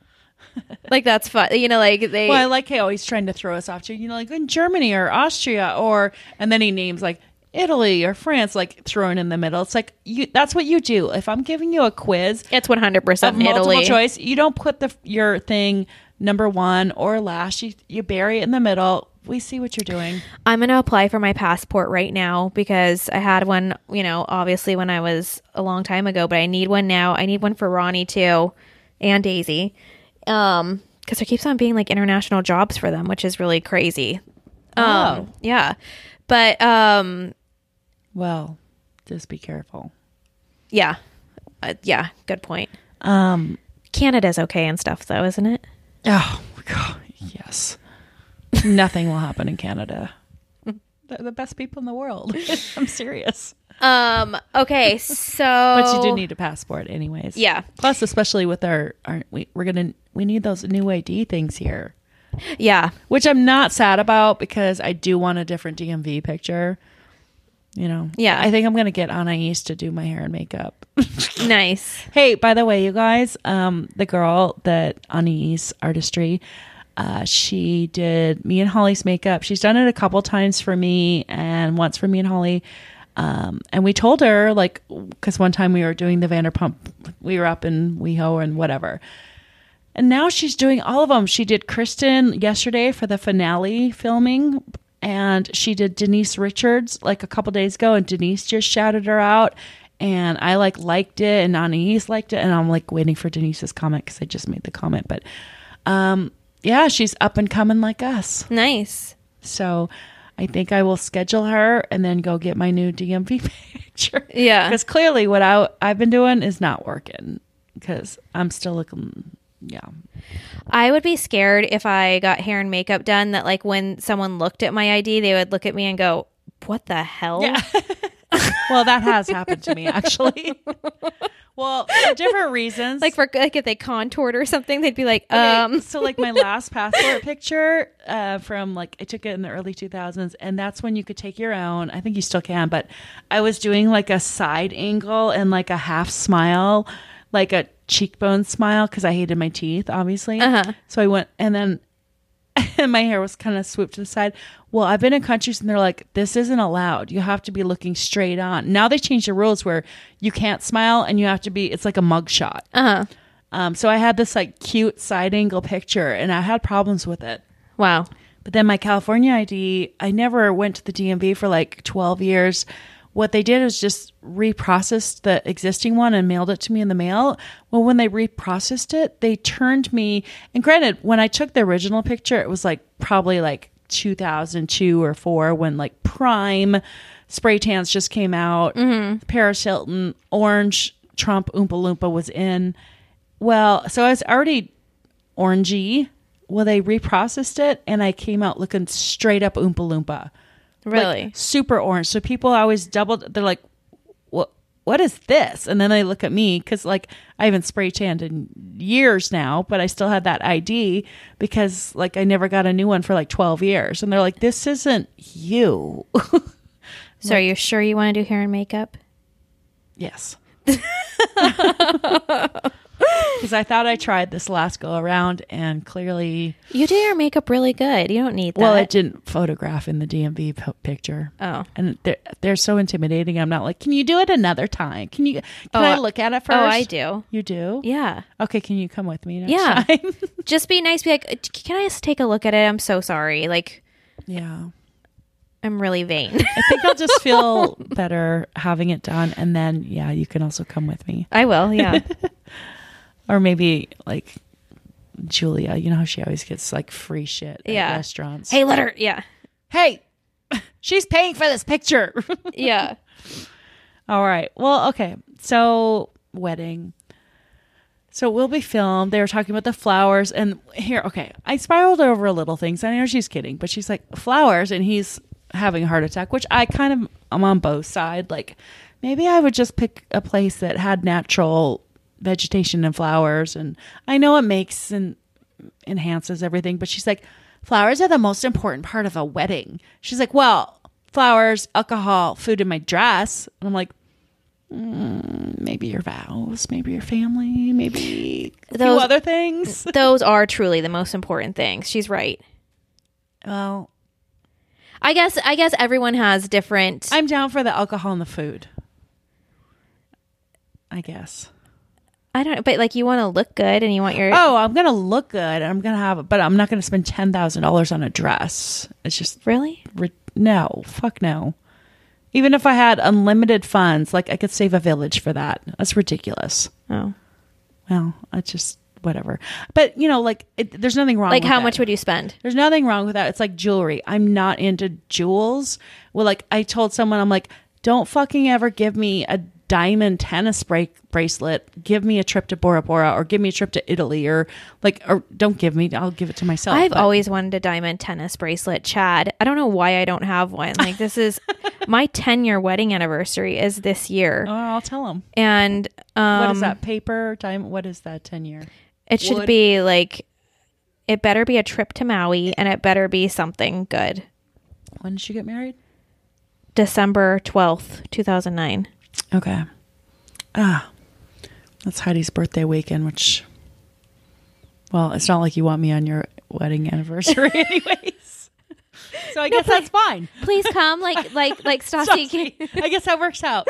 S1: Like, that's fun. You know, like they...
S2: Well, I like how he's trying to throw us off to, you know, like in Germany or Austria, or, and then he names like Italy or France, like thrown in the middle. It's like, you, that's what you do. If I'm giving you a quiz
S1: It's one hundred
S2: of
S1: percent
S2: multiple
S1: Italy.
S2: choice, you don't put the your thing number one or last. You, you bury it in the middle. We see what you're doing.
S1: I'm going to apply for my passport right now, because I had one, you know, obviously when I was a long time ago, but I need one now. I need one for Ronnie too, and Daisy. Um, because there keeps on being like international jobs for them, which is really crazy. Um,
S2: Oh.
S1: yeah. But, um,
S2: Well, just be careful.
S1: yeah. Uh, yeah. Good point.
S2: Um.
S1: Canada's okay and stuff though, isn't it?
S2: Oh, God, yes. Nothing will happen in Canada. They're the best people in the world. I'm serious.
S1: Um, okay. So,
S2: But you do need a passport anyways.
S1: Yeah.
S2: Plus, especially with our, our we, we're going to, we need those new I D things here,
S1: yeah.
S2: which I'm not sad about, because I do want a different D M V picture. You know?
S1: Yeah.
S2: I think I'm going to get Anais to do my hair and makeup.
S1: Nice.
S2: Hey, by the way, you guys, um, the girl that Anais Artistry, uh, she did me and Holly's makeup. She's done it a couple times for me and once for me and Holly. Um, and we told her, like, because one time we were doing the Vanderpump, we were up in WeHo and whatever. And now she's doing all of them. She did Kristen yesterday for the finale filming, and she did Denise Richards like a couple days ago, and Denise just shouted her out. And I like liked it, and Anais liked it, and I'm like waiting for Denise's comment because I just made the comment. But um, yeah, she's up and coming like us.
S1: Nice.
S2: So I think I will schedule her and then go get my new D M V picture.
S1: Yeah.
S2: Because clearly what I, I've been doing is not working, because I'm still looking, yeah.
S1: I would be scared if I got hair and makeup done that, like, when someone looked at my I D, they would look at me and go, what the hell?
S2: Yeah. Well, that has happened to me, actually. Well, for different reasons.
S1: Like, for like if they contoured or something, they'd be like,
S2: Okay,
S1: um,
S2: so like my last passport picture uh, from like I took it in the early two thousands, and that's when you could take your own. I think you still can, but I was doing like a side angle and like a half smile, like a cheekbone smile, because I hated my teeth, obviously.
S1: Uh-huh.
S2: So I went, and then and my hair was kind of swooped to the side. Well, I've been in countries and they're like, this isn't allowed. You have to be looking straight on. Now they changed the rules where you can't smile and you have to be, it's like a mug shot.
S1: uh-huh.
S2: Um, so I had this like cute side angle picture, and I had problems with it.
S1: Wow.
S2: But then my California I D, I never went to the D M V for like twelve years. What they did was just reprocessed the existing one and mailed it to me in the mail. Well, when they reprocessed it, they turned me, and granted, when I took the original picture, it was like probably like two thousand two or four, when like prime spray tans just came out. Mm-hmm. Paris Hilton, orange Trump Oompa Loompa was in. Well, so I was already orangey. Well, they reprocessed it, and I came out looking straight up Oompa Loompa.
S1: Really?
S2: Like, super orange. So people always double, they're like, what, what is this? And then they look at me because like I haven't spray tanned in years now, but I still had that I D because like I never got a new one for like twelve years. And they're like, this isn't you.
S1: So are you sure you want to do hair and makeup?
S2: Yes. Because I thought I tried this last go around and clearly...
S1: You do your makeup really good. You don't need that.
S2: Well, it didn't photograph in the D M V p- picture.
S1: Oh.
S2: And they're, they're so intimidating. I'm not like, can you do it another time? Can you? Can
S1: Oh,
S2: I look at it first?
S1: Oh, I do.
S2: You do?
S1: Yeah.
S2: Okay, can you come with me next
S1: Yeah.
S2: time?
S1: Just be nice. Be like, can I just take a look at it? I'm so sorry. Like,
S2: Yeah.
S1: I'm really vain.
S2: I think I'll just feel better having it done. And then, yeah, you can also come with me.
S1: I will. Yeah.
S2: Or maybe like Julia, you know how she always gets like free shit at
S1: Yeah.
S2: restaurants.
S1: Hey, let her. Yeah.
S2: Hey, she's paying for this picture.
S1: Yeah.
S2: All right. Well, okay. So, wedding. So, it will be filmed. They were talking about the flowers. And here, okay. I spiraled over little things. I know she's kidding, but she's like, flowers. And he's having a heart attack, which I kind of, I'm on both sides. Like, maybe I would just pick a place that had natural vegetation and flowers. And I know it makes and enhances everything, but she's like, flowers are the most important part of a wedding. She's like, well, flowers, alcohol, food in my dress. And I'm like, mm, maybe your vows, maybe your family, maybe a
S1: Those-
S2: few other things.
S1: Those are truly the most important things. She's right.
S2: Well,
S1: I guess. I guess everyone has different.
S2: I'm down for the alcohol and the food, I guess.
S1: I don't. But like, you want to look good, and you want your.
S2: Oh, I'm gonna look good. And I'm gonna have, but I'm not gonna spend ten thousand dollars on a dress. It's just
S1: Really?
S2: ri- no, fuck no. Even if I had unlimited funds, like I could save a village for that. That's ridiculous.
S1: Oh.
S2: Well, I just whatever. But you know, like it, there's nothing wrong.
S1: Like,
S2: with
S1: how
S2: that.
S1: much would you spend?
S2: There's nothing wrong with that. It's like jewelry. I'm not into jewels. Well, like I told someone, I'm like, don't fucking ever give me a diamond tennis break bracelet. Give me a trip to Bora Bora or give me a trip to Italy or like, or don't give me, I'll give it to myself.
S1: I've
S2: but-
S1: always wanted a diamond tennis bracelet, Chad. I don't know why I don't have one. Like, this is my ten year wedding anniversary is this year.
S2: Oh, I'll tell them.
S1: And um,
S2: What is that? Paper time? What is that? ten year?
S1: it should
S2: Wood?
S1: be like, it better be a trip to Maui and it better be something good.
S2: When did you get married?
S1: December twelfth, two thousand nine.
S2: Okay. Ah, that's Heidi's birthday weekend, which, well, it's not like you want me on your wedding anniversary anyways. So I guess that's fine.
S1: Please come, like like like Stassi.
S2: Stassi, I guess that works out.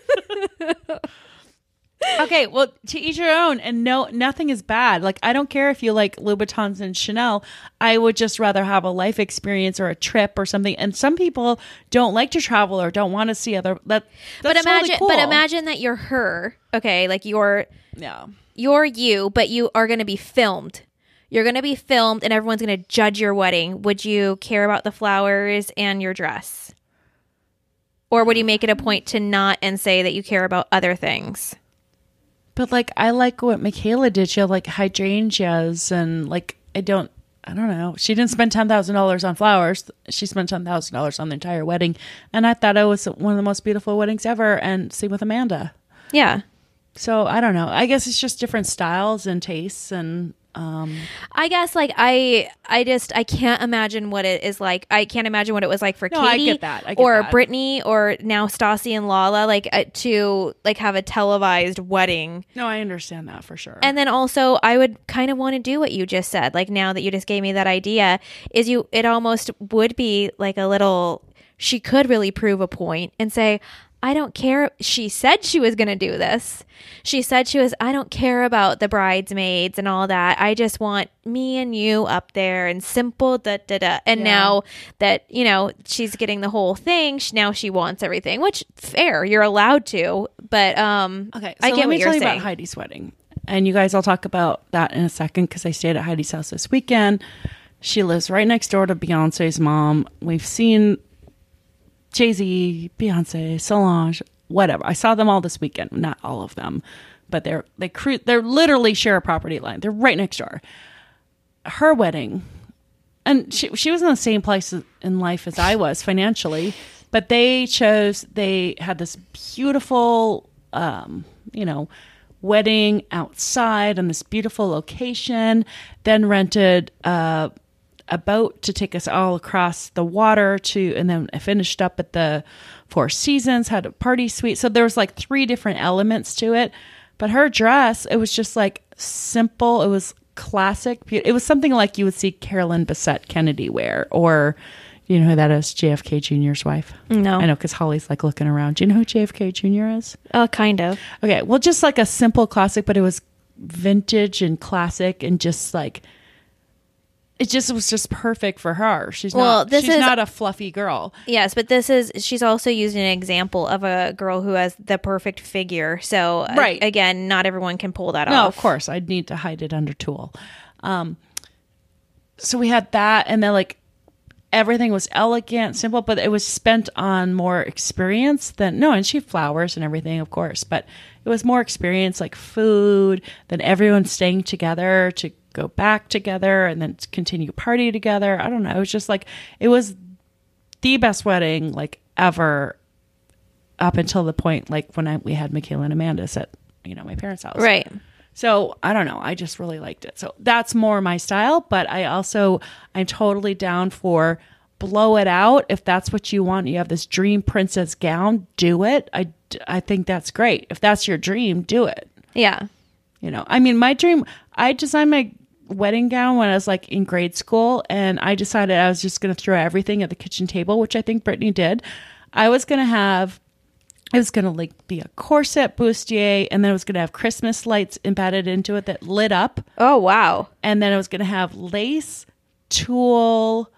S2: Okay, well, to each your own, and no, nothing is bad. Like, I don't care if you like Louboutins and Chanel. I would just rather have a life experience or a trip or something. And some people don't like to travel or don't want to see other. That,
S1: But
S2: that's
S1: imagine,
S2: totally cool.
S1: but imagine that you're her. Okay, like you're
S2: yeah.
S1: you're you, but you are going to be filmed. You're going to be filmed, and everyone's going to judge your wedding. Would you care about the flowers and your dress, or would you make it a point to not and say that you care about other things?
S2: But like, I like what Michaela did. She had like hydrangeas and like, I don't, I don't know. She didn't spend ten thousand dollars on flowers. She spent ten thousand dollars on the entire wedding. And I thought it was one of the most beautiful weddings ever. And same with Amanda.
S1: Yeah.
S2: So I don't know. I guess it's just different styles and tastes. And um,
S1: I guess like I I just I can't imagine what it is like. I can't imagine what it was like for
S2: No, I
S1: Katie
S2: get that. I get
S1: or
S2: that.
S1: Brittany or now Stassi and Lala, like uh, to like have a televised wedding.
S2: no, I understand that for sure.
S1: And then also I would kind of want to do what you just said. Like, now that you just gave me that idea, is you it almost would be like a little, she could really prove a point and say, I don't care. She said she was going to do this. She said she was, I don't care about the bridesmaids and all that. I just want me and you up there and simple da da da. And
S2: Yeah.
S1: now that, you know, she's getting the whole thing, sh- now she wants everything, which fair, you're allowed to. But um,
S2: Okay, so
S1: I get
S2: let me
S1: what you're
S2: tell you
S1: saying.
S2: about Heidi's wedding. And you guys, I'll talk about that in a second because I stayed at Heidi's house this weekend. She lives right next door to Beyonce's mom. We've seen Jay-Z, Beyonce, Solange, whatever. I saw them all this weekend. Not all of them, but they're they cru- they're literally share a property line. They're right next door. Her wedding, and she she was in the same place in life as I was financially, but they chose, they had this beautiful, um, you know, wedding outside on this beautiful location, then rented uh, a boat to take us all across the water to, and then I finished up at the Four Seasons, had a party suite. So there was like three different elements to it. But her dress, it was just like simple. It was classic. It was something like you would see Carolyn Bessette Kennedy wear, or you know who that is? J F K Junior's wife.
S1: No.
S2: I know, because Holly's like looking around. Do you know who J F K Junior is?
S1: Uh, kind of.
S2: Okay, well, just like a simple classic, but it was vintage and classic, and just like it just was just perfect for her. She's
S1: well,
S2: not.
S1: This
S2: she's
S1: is,
S2: not a fluffy girl.
S1: Yes, but this is. She's also using an example of a girl who has the perfect figure. So
S2: right.
S1: uh, again, not everyone can pull that
S2: no,
S1: off.
S2: No, of course, I'd need to hide it under tulle. Um, so we had that, and then like everything was elegant, simple, but it was spent on more experience than no. And she had flowers and everything, of course, but it was more experience, like food, than everyone staying together to go back together and then continue party together. I don't know. It was just like, it was the best wedding like ever, up until the point like when I, we had Michaela and Amanda at, you know, my parents' house.
S1: Right.
S2: So I don't know. I just really liked it. So that's more my style, but I also, I'm totally down for blow it out. If that's what you want, you have this dream princess gown, do it. I, I think that's great. If that's your dream, do it.
S1: Yeah.
S2: You know, I mean, my dream, I designed my wedding gown when I was like in grade school, and I decided I was just going to throw everything at the kitchen table, which I think Brittany did. I was going to have, it was going to like be a corset bustier, and then it was going to have Christmas lights embedded into it that lit up.
S1: Oh, wow.
S2: And then it was going to have lace, tulle,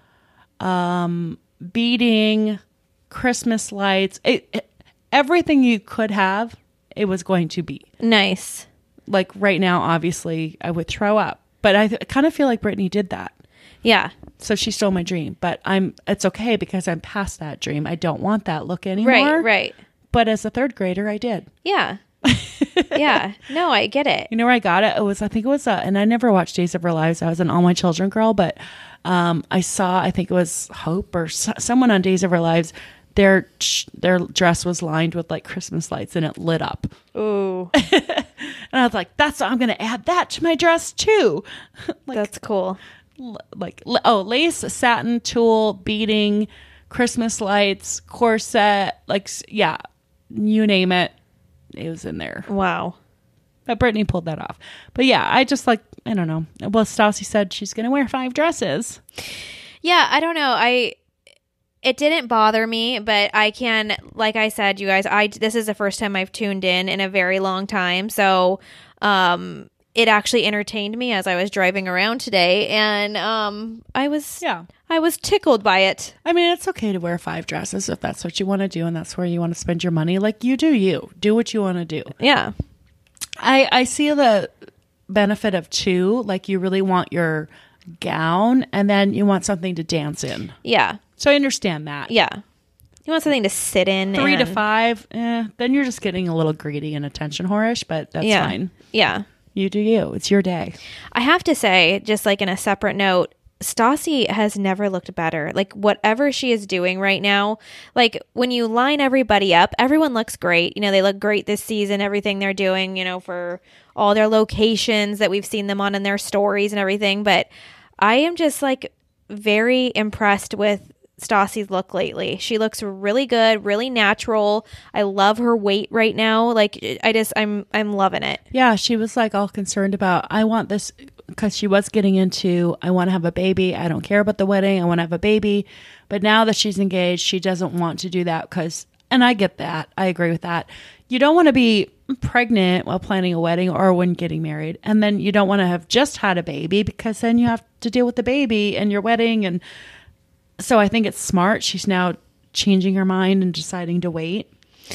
S2: um, beading, Christmas lights, it, it, everything you could have, it was going to be.
S1: Nice.
S2: Like right now, obviously, I would throw up. But I th- kind of feel like Brittany did that.
S1: Yeah.
S2: So she stole my dream. But I'm it's okay because I'm past that dream. I don't want that look anymore.
S1: Right, right.
S2: But as a third grader, I did.
S1: Yeah. Yeah. No, I get it.
S2: You know where I got it? It was, I think it was, uh, and I never watched Days of Our Lives. I was an All My Children girl. But um, I saw, I think it was Hope or so- someone on Days of Our Lives. Their their dress was lined with like Christmas lights, and it lit up.
S1: Ooh.
S2: And I was like, that's, I'm going to add that to my dress too. Like,
S1: that's cool.
S2: L- like, l- oh, lace, satin, tulle, beading, Christmas lights, corset, like, s- yeah, you name it. It was in there.
S1: Wow.
S2: But Brittany pulled that off. But yeah, I just like, I don't know. Well, Stassi said she's going to wear five dresses.
S1: Yeah, I don't know. I... It didn't bother me, but I can, like I said, you guys, I, this is the first time I've tuned in in a very long time. So, um, it actually entertained me as I was driving around today, and, um, I was,
S2: Yeah,
S1: I was tickled by it.
S2: I mean, it's okay to wear five dresses if that's what you want to do and that's where you want to spend your money. Like, you do you. Do what you want to do.
S1: Yeah.
S2: I, I see the benefit of two. Like, you really want your gown, and then you want something to dance in.
S1: Yeah.
S2: So I understand that.
S1: Yeah. You want something to sit in.
S2: Three
S1: and...
S2: to five, eh, then you're just getting a little greedy and attention whorish, but that's
S1: yeah.
S2: fine.
S1: Yeah.
S2: You do you. It's your day.
S1: I have to say, just like in a separate note, Stassi has never looked better. Like, whatever she is doing right now, like when you line everybody up, everyone looks great. You know, they look great this season, everything they're doing, you know, for all their locations that we've seen them on in their stories and everything. But I am just like very impressed with Stassi's look lately. She looks really good, really natural. I love her weight right now. Like, I just, I'm, I'm loving it.
S2: Yeah, she was like all concerned about, I want this, because she was getting into, I want to have a baby. I don't care about the wedding. I want to have a baby. But now that she's engaged, she doesn't want to do that because, and I get that. I agree with that. You don't want to be pregnant while planning a wedding or when getting married. And then you don't want to have just had a baby because then you have to deal with the baby and your wedding. And so I think it's smart. She's now changing her mind and deciding to wait.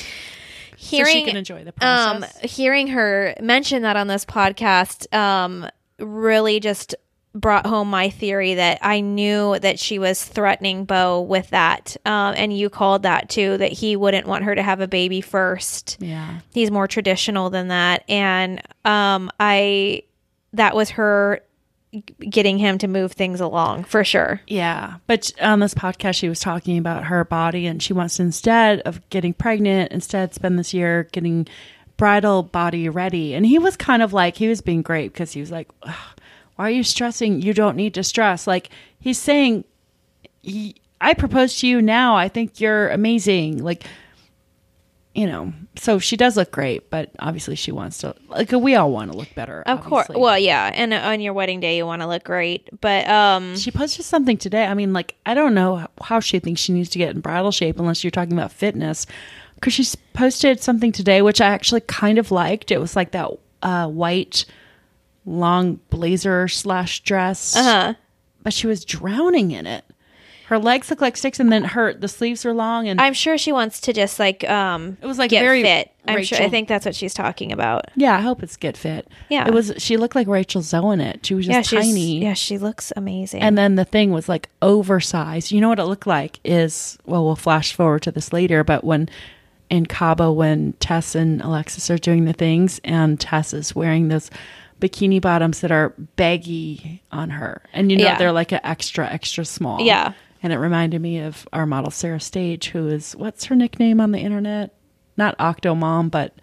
S1: Hearing,
S2: so she can enjoy the process.
S1: Um, hearing her mention that on this podcast um, really just brought home my theory that I knew that she was threatening Beau with that. Um, and you called that too, that he wouldn't want her to have a baby first.
S2: Yeah.
S1: He's more traditional than that. And um, I, that was her getting him to move things along for sure.
S2: Yeah. But on this podcast, she was talking about her body, and she wants to, instead of getting pregnant, instead spend this year getting bridal body ready. And he was kind of like, he was being great because he was like, why are you stressing? You don't need to stress. Like, he's saying, he, I propose to you now. I think you're amazing. Like, you know, so she does look great, but obviously she wants to, like, we all want to look better.
S1: Of
S2: obviously.
S1: course. Well, yeah. And on your wedding day, you want to look great. But um,
S2: she posted something today. I mean, like, I don't know how she thinks she needs to get in bridal shape unless you're talking about fitness. Because she posted something today, which I actually kind of liked. It was like that uh, white long blazer slash dress.
S1: Uh-huh.
S2: But she was drowning in it. Her legs look like sticks, and then her the sleeves are long, and
S1: I'm sure she wants to just like um
S2: it was like
S1: get
S2: very
S1: fit. I'm
S2: Rachel.
S1: sure. I think that's what she's talking about.
S2: Yeah, I hope it's get fit.
S1: Yeah,
S2: it was. She looked like Rachel Zoe in it. She was just
S1: yeah,
S2: tiny.
S1: Yeah, she looks amazing.
S2: And then the thing was like oversized. You know what it looked like is, well, we'll flash forward to this later, but when in Cabo, when Tess and Alexis are doing the things, and Tess is wearing those bikini bottoms that are baggy on her, and you know
S1: yeah.
S2: they're like an extra extra small.
S1: Yeah.
S2: And it reminded me of our model, Sarah Stage, who is, what's her nickname on the internet? Not Octo Mom, but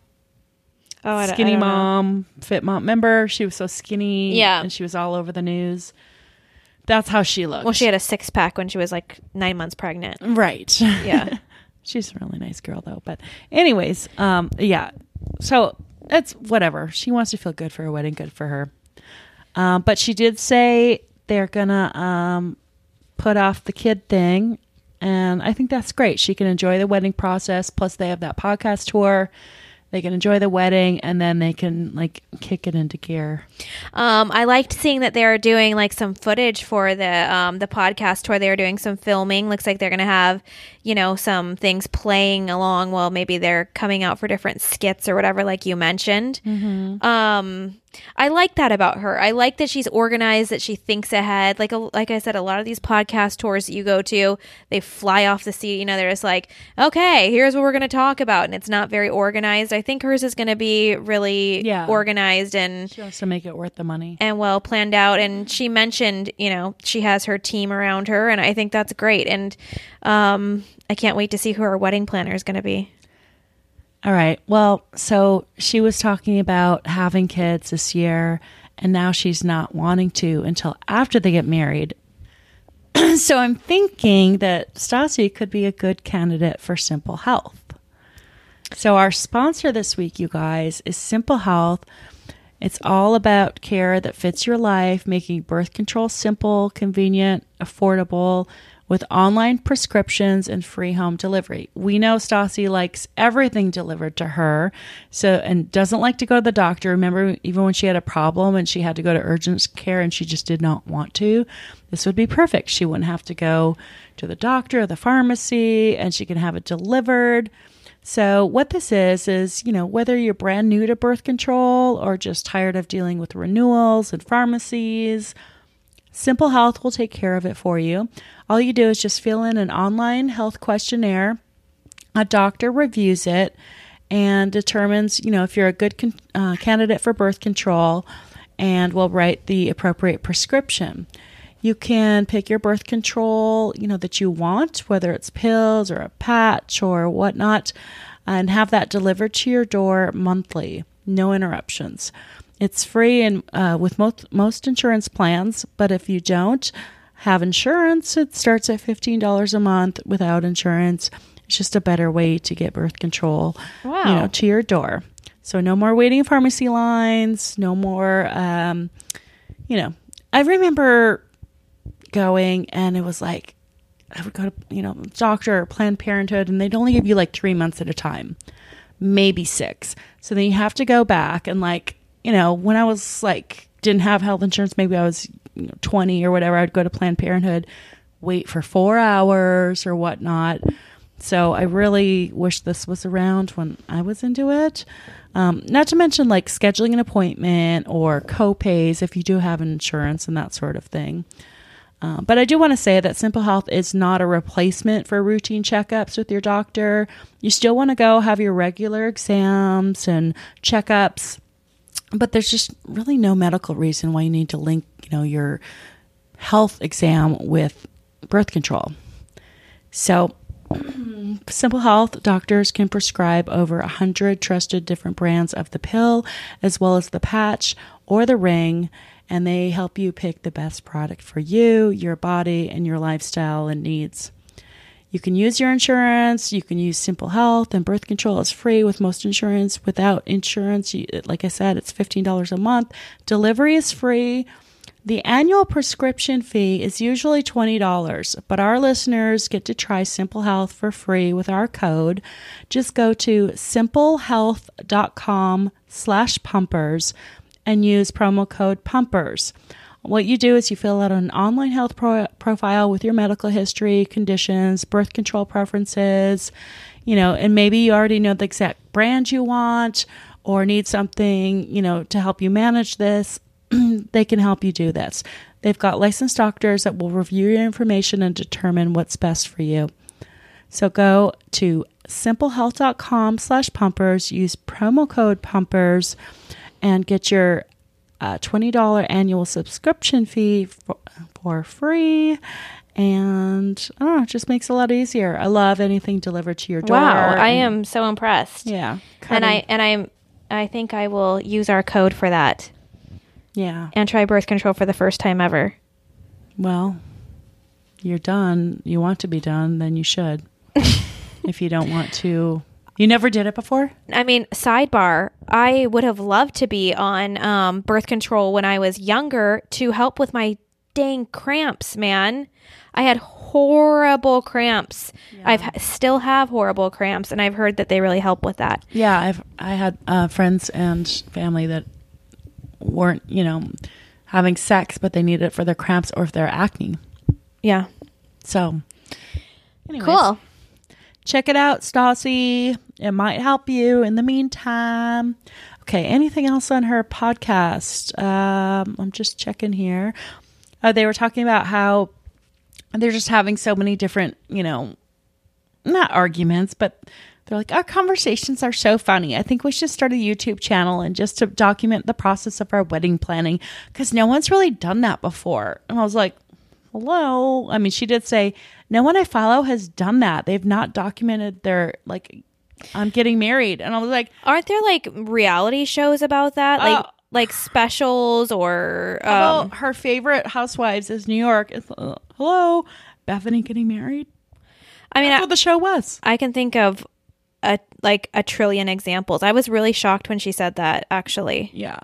S1: oh, I
S2: Skinny
S1: I
S2: Mom,
S1: know.
S2: Fit Mom. Remember, she was so skinny.
S1: Yeah.
S2: And she was all over the news. That's how she looked.
S1: Well, she had a six pack when she was like nine months pregnant.
S2: Right.
S1: Yeah.
S2: She's a really nice girl, though. But anyways, um, yeah. So it's whatever. She wants to feel good for her wedding. Good for her. Um, but she did say they're going to... Um, put off the kid thing, and I think that's great. She can enjoy the wedding process, plus they have that podcast tour. They can enjoy the wedding, and then they can like kick it into gear.
S1: Um, I liked seeing that they are doing like some footage for the um, the podcast tour. They are doing some filming. Looks like they're going to have, you know, some things playing along while maybe they're coming out for different skits or whatever, like you mentioned. Mm-hmm. Um, I like that about her. I like that she's organized, that she thinks ahead. Like, a, like I said, a lot of these podcast tours that you go to, they fly off the seat. You know, they're just like, okay, here's what we're going to talk about. And it's not very organized. I think hers is going to be really
S2: yeah.
S1: organized and
S2: she wants to make it worth the money
S1: and well planned out. And she mentioned, you know, she has her team around her, and I think that's great. And um, I can't wait to see who her wedding planner is going to be.
S2: All right. Well, so she was talking about having kids this year, and now she's not wanting to until after they get married. So I'm thinking that Stassi could be a good candidate for Simple Health. So our sponsor this week, you guys, is Simple Health. It's all about care that fits your life, making birth control simple, convenient, affordable, with online prescriptions and free home delivery. We know Stassi likes everything delivered to her, so and doesn't like to go to the doctor. Remember, even when she had a problem and she had to go to urgent care and she just did not want to, this would be perfect. She wouldn't have to go to the doctor or the pharmacy, and she can have it delivered. So what this is, is, you know, whether you're brand new to birth control or just tired of dealing with renewals and pharmacies, Simple Health will take care of it for you. All you do is just fill in an online health questionnaire. A doctor reviews it and determines, you know, if you're a good con- uh, candidate for birth control, and will write the appropriate prescription. You can pick your birth control, you know, that you want, whether it's pills or a patch or whatnot, and have that delivered to your door monthly. No interruptions. It's free and uh, with most most insurance plans, but if you don't have insurance, it starts at fifteen dollars a month without insurance. It's just a better way to get birth control,
S1: wow.
S2: you know, to your door. So no more waiting in pharmacy lines, no more, um, you know, I remember going and it was like, I would go to, you know, doctor or Planned Parenthood, and they'd only give you like three months at a time, maybe six. So then you have to go back and like, you know, when I was like, didn't have health insurance, maybe I was you know, twenty or whatever, I'd go to Planned Parenthood, wait for four hours or whatnot. So I really wish this was around when I was into it. Um, not to mention like scheduling an appointment or co-pays if you do have insurance and that sort of thing. Uh, but I do want to say that Simple Health is not a replacement for routine checkups with your doctor. You still want to go have your regular exams and checkups. but there's just really no medical reason why you need to link, you know, your health exam with birth control. So Simple Health doctors can prescribe over a hundred trusted different brands of the pill, as well as the patch or the ring, and they help you pick the best product for you, your body, and your lifestyle and needs. You can use your insurance. You can use Simple Health, and birth control is free with most insurance. Without insurance, you, like I said, it's fifteen dollars a month. Delivery is free. The annual prescription fee is usually twenty dollars, but our listeners get to try Simple Health for free with our code. Just go to simplehealth.com slash pumpers and use promo code pumpers. What you do is you fill out an online health pro- profile with your medical history, conditions, birth control preferences, you know, and maybe you already know the exact brand you want or need something, you know, to help you manage this. They can help you do this. They've got licensed doctors that will review your information and determine what's best for you. So go to simplehealth.com slash pumpers, use promo code pumpers, and get your uh, twenty dollars annual subscription fee for, for free. And I don't know, it just makes it a lot easier. I love anything delivered to your door.
S1: Wow, I
S2: and,
S1: am so impressed.
S2: Yeah.
S1: Cutting. And I and I'm I think I will use our code for that.
S2: Yeah.
S1: And try birth control for the first time ever.
S2: Well, you're done. You want to be done, then you should. If you don't want to. You never did it before?
S1: I mean, sidebar, I would have loved to be on um, birth control when I was younger to help with my dang cramps, man. I had horrible cramps. Yeah. I still have horrible cramps, and I've heard that they really help with that.
S2: Yeah, I've I had uh, friends and family that weren't, you know, having sex, but they needed it for their cramps or if their acne.
S1: Yeah.
S2: So, anyways,
S1: cool.
S2: Check it out, Stassi. It might help you in the meantime. Okay, anything else on her podcast? Um, I'm just checking here. Uh, they were talking about how they're just having so many different, you know, not arguments, but they're like, our conversations are so funny. I think we should start a YouTube channel and just to document the process of our wedding planning because no one's really done that before. And I was like, hello. I mean, she did say, no one I follow has done that. They've not documented their, like, I'm getting married. And I was like,
S1: aren't there like reality shows about that? Like, uh, like specials or... Um,
S2: well, her favorite housewives is New York. It's, uh, hello, Bethany getting married.
S1: I mean,
S2: that's
S1: I,
S2: what the show was.
S1: I can think of a like a trillion examples. I was really shocked when she said that, actually.
S2: Yeah.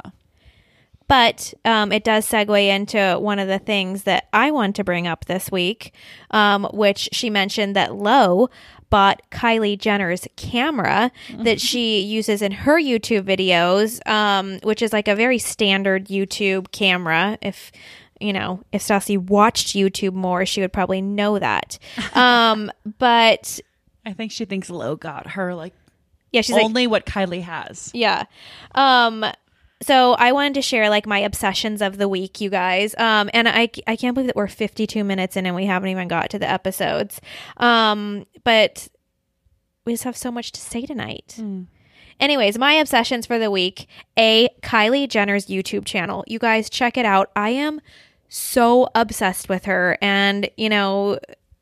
S1: But um, it does segue into one of the things that I want to bring up this week, um, which she mentioned that Lo bought Kylie Jenner's camera that she uses in her YouTube videos, um, which is like a very standard YouTube camera. If you know, if Stassi watched YouTube more, she would probably know that. Um, but
S2: I think she thinks Lo got her like
S1: yeah, she's
S2: only
S1: like,
S2: what Kylie has.
S1: Yeah. Um, so I wanted to share like my obsessions of the week, you guys. Um, and I, I can't believe that we're fifty-two minutes in and we haven't even got to the episodes. Um, but we just have so much to say tonight. Mm. Anyways, my obsessions for the week, A, Kylie Jenner's YouTube channel. You guys check it out. I am so obsessed with her. And, you know,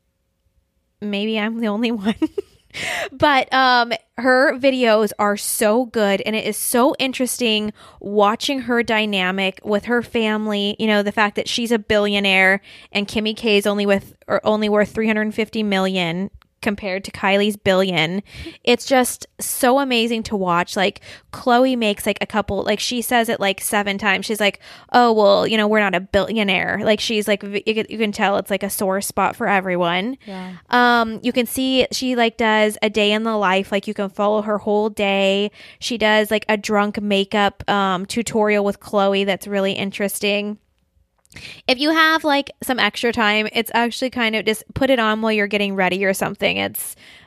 S1: maybe I'm the only one. But um, her videos are so good, and it is so interesting watching her dynamic with her family. You know, the fact that she's a billionaire and Kimmy K is only with or only worth three hundred fifty million compared to Kylie's billion. It's just so amazing to watch. Like Khloe makes like a couple, like she says it like seven times. She's like, oh, well, you know, we're not a billionaire. Like she's like, you can, you can tell it's like a sore spot for everyone.
S2: Yeah.
S1: Um, you can see she like does a day in the life. Like you can follow her whole day. She does like a drunk makeup um, tutorial with Khloe. That's really interesting. If you have like some extra time, it's actually kind of just put it on while you're getting ready or something. It's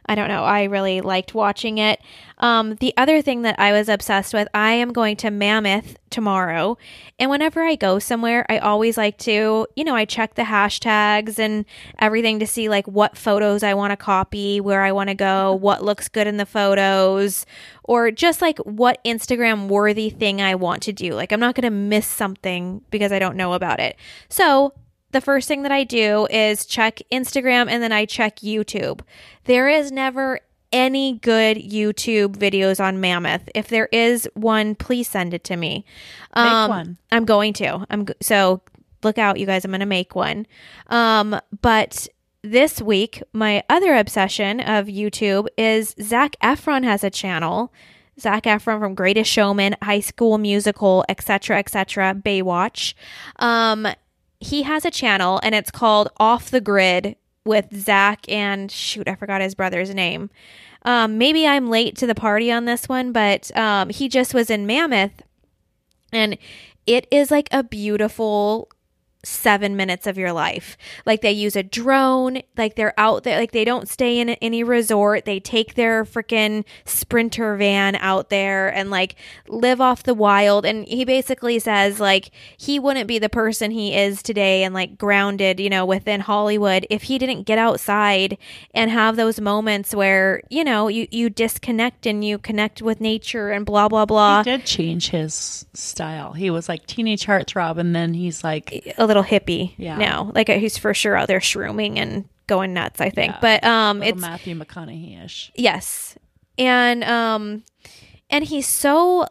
S1: I don't know. I really liked watching it. Um, the other thing that I was obsessed with, I am going to Mammoth tomorrow. And whenever I go somewhere, I always like to, you know, I check the hashtags and everything to see like what photos I want to copy, where I want to go, what looks good in the photos, or just like what Instagram worthy thing I want to do. Like I'm not going to miss something because I don't know about it. So the first thing that I do is check Instagram and then I check YouTube. There is never any good YouTube videos on Mammoth. If there is one, please send it to me.
S2: Make
S1: Um,
S2: one.
S1: I'm going to. I'm go- so look out, you guys. I'm going to make one. Um, but this week, my other obsession of YouTube is Zac Efron has a channel. Zac Efron from Greatest Showman, High School Musical, et cetera, et cetera, Baywatch. Um, he has a channel and it's called Off the Grid with Zach and shoot, I forgot his brother's name. Um, maybe I'm late to the party on this one, but um, he just was in Mammoth and it is like a beautiful seven minutes of your life. Like they use a drone, like they're out there, like they don't stay in any resort. They take their freaking Sprinter van out there and like live off the wild. And he basically says like he wouldn't be the person he is today and like grounded, you know, within Hollywood if he didn't get outside and have those moments where, you know, you, you disconnect and you connect with nature and blah, blah, blah.
S2: He did change his style. He was like teenage heartthrob and then he's like
S1: a little hippie
S2: Yeah.
S1: now. Like he's for sure out there shrooming and going nuts, I think.
S2: Yeah.
S1: But um
S2: little
S1: it's
S2: Matthew McConaughey-ish.
S1: yes. And um and he's so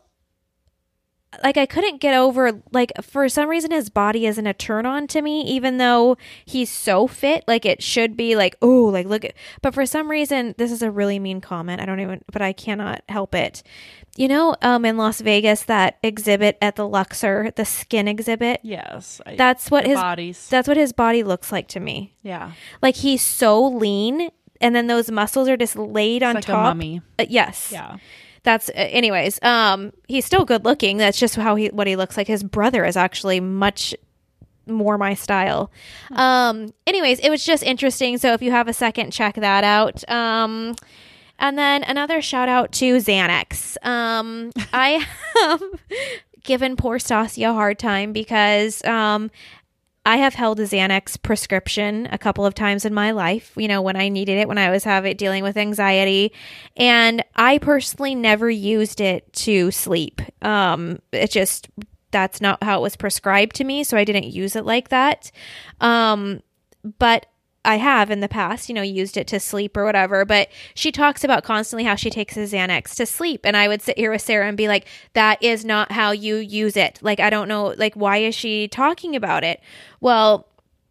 S1: like I couldn't get over like for some reason his body isn't a turn on to me even though he's so fit. Like it should be like, oh, like look at but for some reason this is a really mean comment. I don't even but I cannot help it. You know, um, in Las Vegas, that exhibit at the Luxor, the skin exhibit.
S2: Yes. I,
S1: That's what
S2: the
S1: his
S2: bodies.
S1: That's what his body looks like to me.
S2: Yeah.
S1: Like he's so lean, and then those muscles are just laid on
S2: like
S1: top.
S2: a mummy.
S1: Uh, yes.
S2: Yeah.
S1: That's. Uh, anyways, um, he's still good looking. That's just how he what he looks like. His brother is actually much more my style. Um. Anyways, it was just interesting. So if you have a second, check that out. Um. And then another shout out to Xanax. Um, I have given poor Stassi a hard time because um, I have held a Xanax prescription a couple of times in my life, you know, when I needed it, when I was having dealing with anxiety. And I personally never used it to sleep. Um, it just, that's not how it was prescribed to me. So I didn't use it like that. Um, but I have in the past, you know, used it to sleep or whatever, but she talks about constantly how she takes a Xanax to sleep. And I would sit here with Sarah and be like, that is not how you use it. Like, I don't know, like, why is she talking about it? Well,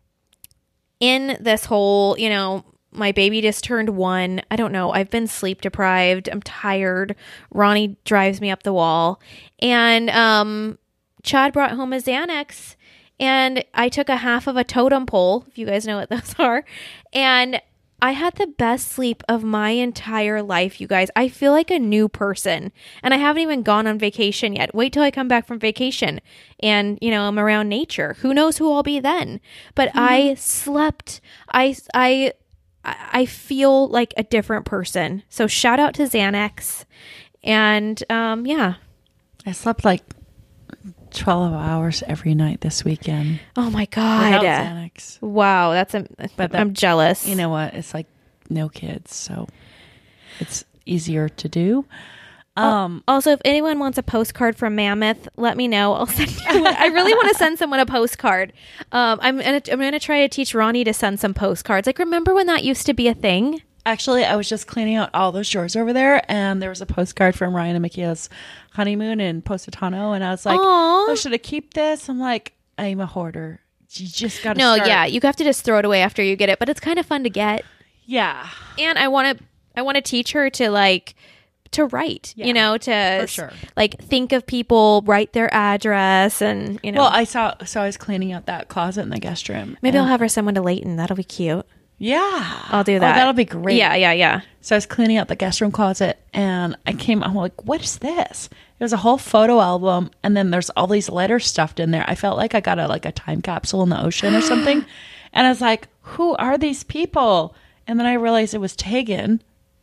S1: in this whole, you know, my baby just turned one. I don't know. I've been sleep deprived. I'm tired. Ronnie drives me up the wall. And um, Chad brought home a Xanax. And I took a half of a totem pole, if you guys know what those are. And I had the best sleep of my entire life, you guys. I feel like a new person. And I haven't even gone on vacation yet. Wait till I come back from vacation and, you know, I'm around nature. Who knows who I'll be then? But mm-hmm. I slept. I, I, I feel like a different person. So shout out to Xanax. And um, yeah.
S2: I slept like twelve hours every night this weekend.
S1: Oh my God.
S2: Without Xanax.
S1: Wow. That's, a, but that, I'm jealous.
S2: You know what? It's like no kids. So it's easier to do. Um,
S1: also, if anyone wants a postcard from Mammoth, let me know. I'll send you one. I really want to send someone a postcard. Um, I'm gonna, I'm gonna try to teach Ronnie to send some postcards. Like, remember when that used to be a thing?
S2: Actually, I was just cleaning out all those drawers over there, and there was a postcard from Ryan and Mikia's honeymoon in Positano, and I was like,
S1: Aww.
S2: "Oh, should I keep this?" I'm like, "I'm a hoarder. You just got to."
S1: No,
S2: start.
S1: yeah, you have to just throw it away after you get it, but it's kind of fun to get.
S2: Yeah,
S1: and I want to, I want to teach her to like. to write, yeah, you know, to
S2: for sure.
S1: like think of people, write their address, and you know.
S2: Well, I saw, so I was cleaning out that closet in the guest room.
S1: Maybe I'll have her send one to Leighton. That'll be cute.
S2: Yeah,
S1: I'll do that.
S2: Oh, that'll be great.
S1: Yeah, yeah, yeah.
S2: So I was cleaning out the guest room closet, and I came. I'm like, "What is this?" It was a whole photo album, and then there's all these letters stuffed in there. I felt like I got a like a time capsule in the ocean or something, and I was like, "Who are these people?" And then I realized it was Tegan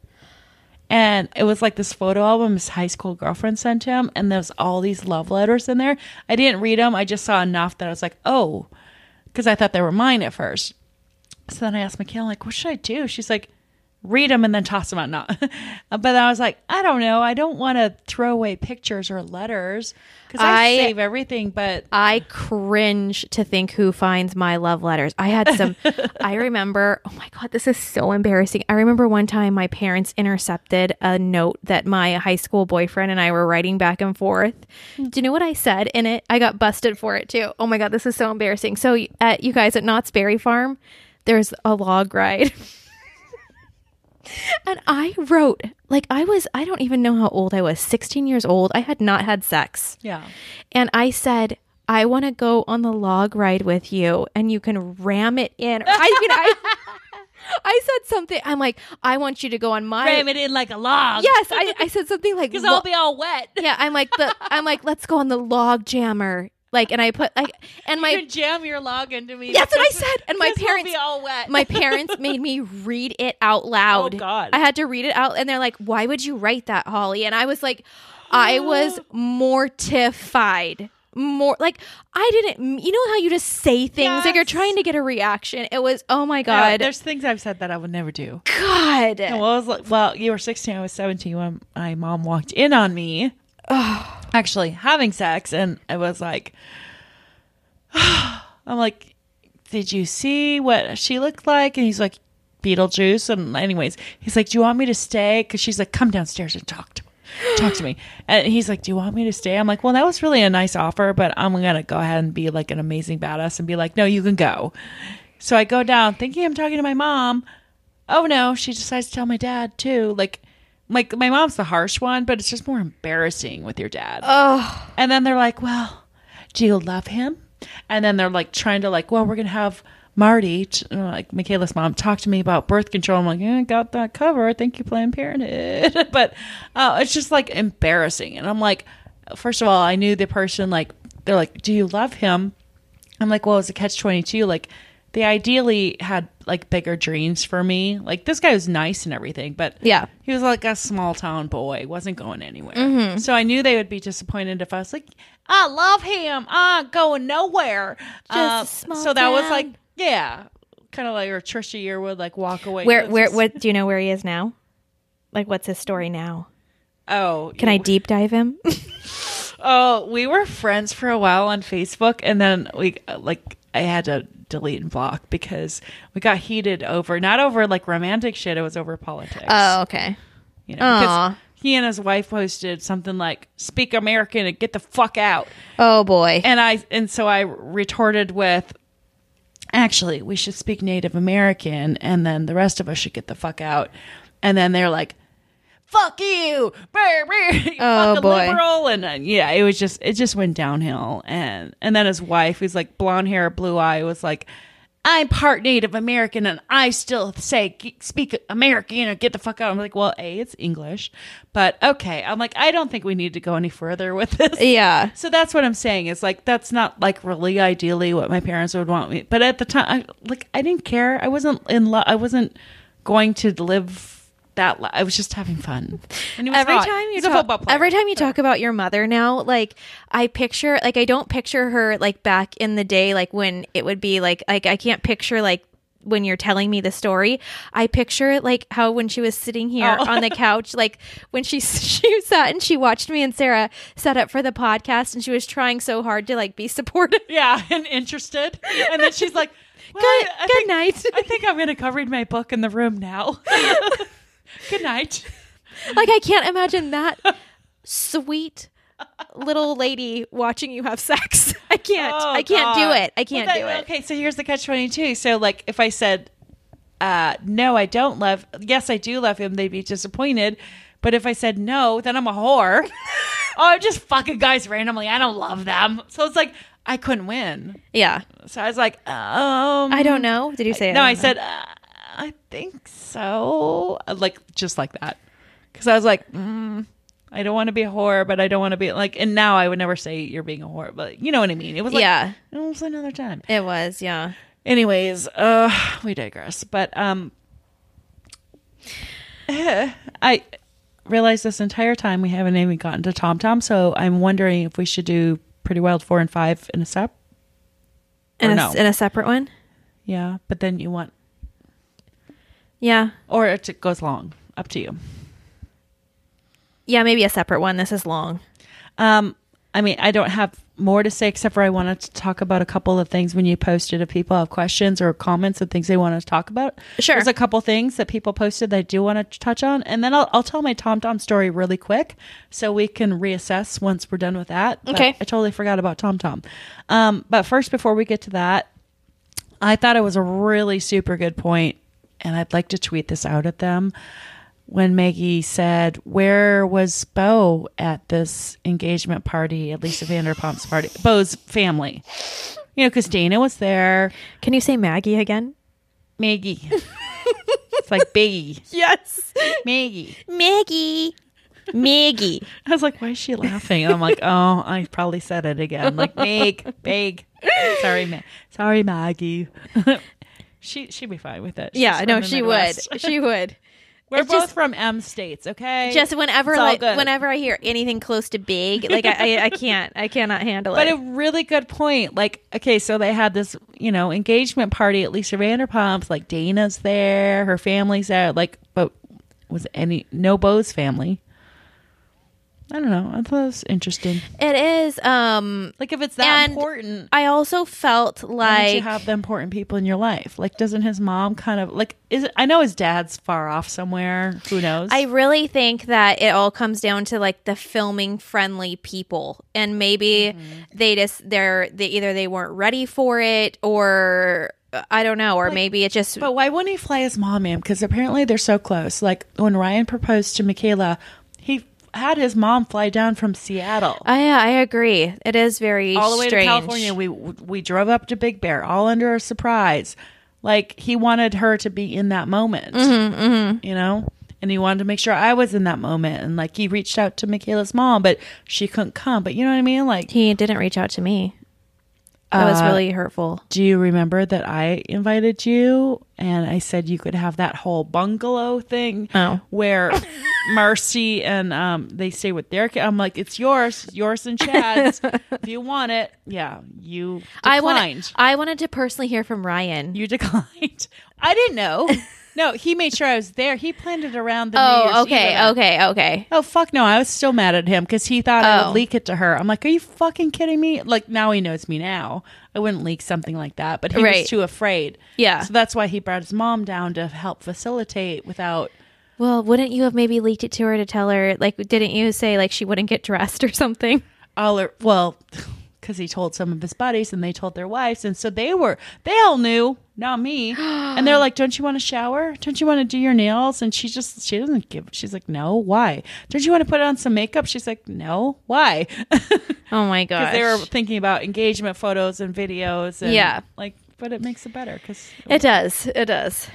S2: And it was like this photo album his high school girlfriend sent him. And there's all these love letters in there. I didn't read them. I just saw enough that I was like, oh, because I thought they were mine at first. So then I asked Michaela, like, what should I do? She's like, read them and then toss them out. No. But I was like, I don't know. I don't want to throw away pictures or letters because I, I save everything. But
S1: I cringe to think who finds my love letters. I had some, I remember, oh my God, this is so embarrassing. I remember one time my parents intercepted a note that my high school boyfriend and I were writing back and forth. Do you know what I said in it? I got busted for it too. Oh my God, this is so embarrassing. So at you guys at Knott's Berry Farm, there's a log ride. And I wrote, like, I was, I don't even know how old I was, sixteen years old. I had not had sex.
S2: Yeah.
S1: And I said, I want to go on the log ride with you and you can ram it in. I mean, I, I said something. I'm like, I want you to go on my.
S2: Ram it in like a log.
S1: Yes. I, I said something like.
S2: Because lo- I'll be all wet.
S1: Yeah. I'm like, the, I'm like, let's go on the log jammer. Like, and I put like, and my
S2: you can jam your log into me.
S1: That's what I said. And my parents,
S2: will be all wet.
S1: my parents made me read it out loud.
S2: Oh God!
S1: I had to read it out, and they're like, "Why would you write that, Holly?" And I was like, I was mortified. More like I didn't. You know how you just say things yes. like you're trying to get a reaction. It was oh my God.
S2: Yeah, there's things I've said that I would never do.
S1: God.
S2: And well, I was like, well, you were sixteen. I was seventeen when my mom walked in on me. Oh. Actually having sex, and I was like, I'm like, did you see what she looked like? And he's like, Beetlejuice. And anyways, he's like, do you want me to stay? Because she's like, come downstairs and talk to me. Talk to me. And he's like, do you want me to stay? I'm like, well, that was really a nice offer, but I'm gonna go ahead and be like an amazing badass and be like, no, you can go. So I go down thinking I'm talking to my mom. Oh no, she decides to tell my dad too. Like, Like, my mom's the harsh one, but it's just more embarrassing with your dad.
S1: Oh.
S2: And then they're like, well, do you love him? And then they're like trying to like, well, we're going to have Marty, t- like Michaela's mom, talk to me about birth control. I'm like, yeah, got that covered. Thank you, Planned Parenthood. But uh, it's just like embarrassing. And I'm like, first of all, I knew the person, like, they're like, do you love him? I'm like, well, it's a catch twenty-two. Like, they ideally had like bigger dreams for me. Like this guy was nice and everything, but
S1: yeah,
S2: he was like a small town boy, wasn't going anywhere.
S1: Mm-hmm.
S2: So I knew they would be disappointed if I was like, I love him, I'm going nowhere.
S1: Just
S2: uh,
S1: small
S2: so that
S1: town.
S2: was like, yeah, kind of like or Trisha Yearwood, like walk away.
S1: Where, where, just... what? Do you know where he is now? Like, what's his story now?
S2: Oh,
S1: can you... I deep dive him?
S2: Oh, we were friends for a while on Facebook, and then we like I had to delete and block because we got heated over not over like romantic shit, it was over politics.
S1: Oh, okay.
S2: You know, because he and his wife posted something like "Speak American and get the fuck out."
S1: Oh boy.
S2: And I and so I retorted with, actually, we should speak Native American, and then the rest of us should get the fuck out. And then they're like, fuck you, brr, brr, you
S1: oh,
S2: fucking
S1: boy.
S2: liberal. And uh, yeah, it was just, it just went downhill. And, and then his wife, who's like blonde hair, blue eye, was like, I'm part Native American and I still say, speak American and get the fuck out. I'm like, well, A, it's English, but okay. I'm like, I don't think we need to go any further with this.
S1: Yeah.
S2: So that's what I'm saying. It's like, that's not like really ideally what my parents would want me. But at the time, I, like, I didn't care. I wasn't in love. I wasn't going to live that I was just having fun. And
S1: every
S2: hot.
S1: time you
S2: He's
S1: talk, every time you so. talk about your mother now, like I picture, like I don't picture her like back in the day, like when it would be like, like I can't picture like when you're telling me the story. I picture it like how when she was sitting here oh. on the couch, like when she she sat and she watched me and Sarah set up for the podcast, and she was trying so hard to like be supportive,
S2: yeah, and interested, and then she's like, well,
S1: "Good,
S2: I, I
S1: good
S2: think,
S1: night.
S2: I think I'm going to go read my book in the room now." Good night.
S1: Like, I can't imagine that sweet little lady watching you have sex. I can't.
S2: Oh,
S1: I can't
S2: God.
S1: do it. I can't
S2: well,
S1: that,
S2: do
S1: it.
S2: Okay, so here's the catch twenty-two. So, like, if I said, uh, no, I don't love, yes, I do love him, they'd be disappointed. But if I said no, then I'm a whore. Oh, I'm just fucking guys randomly. I don't love them. So it's like, I couldn't win.
S1: Yeah.
S2: So I was like, um.
S1: I don't know. Did you say
S2: I,
S1: it?
S2: No,
S1: I,
S2: I said, uh, I think so. Like, just like that. Because I was like, mm, I don't want to be a whore, but I don't want to be like, and now I would never say you're being a whore, but you know what I mean? It was like,
S1: yeah.
S2: It was another time.
S1: It was, yeah.
S2: Anyways, uh, we digress. But, um, I, realized this entire time we haven't even gotten to Tom Tom, so I'm wondering if we should do Pretty Wild four and five in a sep.
S1: In a,
S2: no.
S1: in a separate one?
S2: Yeah, but then you want...
S1: Yeah.
S2: Or it goes long. Up to you.
S1: Yeah, maybe a separate one. This is long.
S2: Um, I mean, I don't have more to say except for I wanted to talk about a couple of things when you posted if people have questions or comments and things they want to talk about.
S1: Sure.
S2: There's a couple things that people posted that I do want to touch on. And then I'll, I'll tell my Tom Tom story really quick so we can reassess once we're done with that. But
S1: okay.
S2: I totally forgot about Tom Tom. Um, but first, before we get to that, I thought it was a really super good point, and I'd like to tweet this out at them. When Maggie said, where was Bo at this engagement party at Lisa Vanderpump's party? Bo's family. You know, because Dana was there.
S1: Can you say Maggie again?
S2: Maggie. It's like Biggie.
S1: Yes.
S2: Maggie.
S1: Maggie. Maggie.
S2: I was like, why is she laughing? And I'm like, oh, I probably said it again. Like, Meg, Big. Sorry, Ma- Sorry, Maggie. she, she'd be fine with it. She's
S1: yeah,
S2: from
S1: no,
S2: the
S1: she
S2: Midwest.
S1: would. She would.
S2: We're
S1: It's
S2: both
S1: just-
S2: from M states, okay?
S1: Just whenever,
S2: It's all
S1: like,
S2: good.
S1: whenever I hear anything close to big, like I, I, I can't, I cannot handle
S2: But
S1: it.
S2: a really good point. Like, okay, so they had this, you know, engagement party at Lisa Vanderpump's. Like, Dana's there, her family's there. Like, but was any no Bo's family? I don't know. I thought it was interesting.
S1: It is. Um,
S2: Like, if it's that
S1: And
S2: important,
S1: I also felt
S2: why don't you
S1: like
S2: have the important people in your life? Like, doesn't his mom kind of like? Is it, I know his dad's far off somewhere. Who knows?
S1: I really think that it all comes down to like the filming friendly people, and maybe
S2: Mm-hmm.
S1: they just they're they either they weren't ready for it, or uh, I don't know, or
S2: Like,
S1: maybe it just.
S2: But why wouldn't he fly his mom in? Because apparently they're so close. Like when Ryan proposed to Michaela, he had his mom fly down from Seattle.
S1: I, yeah, I agree. It is very
S2: all the way
S1: strange.
S2: to California. We we drove up to Big Bear, all under a surprise. Like he wanted her to be in that moment,
S1: Mm-hmm, mm-hmm.
S2: you know, and he wanted to make sure I was in that moment. And like he reached out to Michaela's mom, but she couldn't come. But you know what I mean? Like
S1: He didn't reach out to me. That was
S2: Uh,
S1: really hurtful.
S2: do you remember that I invited you and I said you could have that whole bungalow thing
S1: Oh.
S2: where Marcy and um they stay with their kid? I'm like, it's yours, yours and Chad's. If you want it, yeah, you
S1: I
S2: declined.
S1: wanted, I wanted to personally hear from Ryan.
S2: You declined. I didn't know. No, he made sure I was there. He planned it around the New
S1: oh,
S2: Year's Eve
S1: okay,
S2: event.
S1: okay, okay.
S2: Oh, fuck no. I was still mad at him because he thought I
S1: Oh.
S2: would leak it to her. I'm like, are you fucking kidding me? Like, now he knows me now. I wouldn't leak something like that, but he
S1: Right.
S2: was too afraid.
S1: Yeah.
S2: So that's why he brought his mom down to help facilitate without...
S1: Well, wouldn't you have maybe leaked it to her to tell her? Like, didn't you say like she wouldn't get dressed or something?
S2: all her, well, because he told some of his buddies and they told their wives. And so they were, they all knew, not me. And they're like, don't you want to shower? Don't you want to do your nails? And she just, she doesn't give, she's like, no, why? Don't you want to put on some makeup? She's like, no, why?
S1: Oh my
S2: Because
S1: gosh.
S2: they were thinking about engagement photos and videos. And
S1: Yeah.
S2: Like, but it makes it better because.
S1: It does. It does.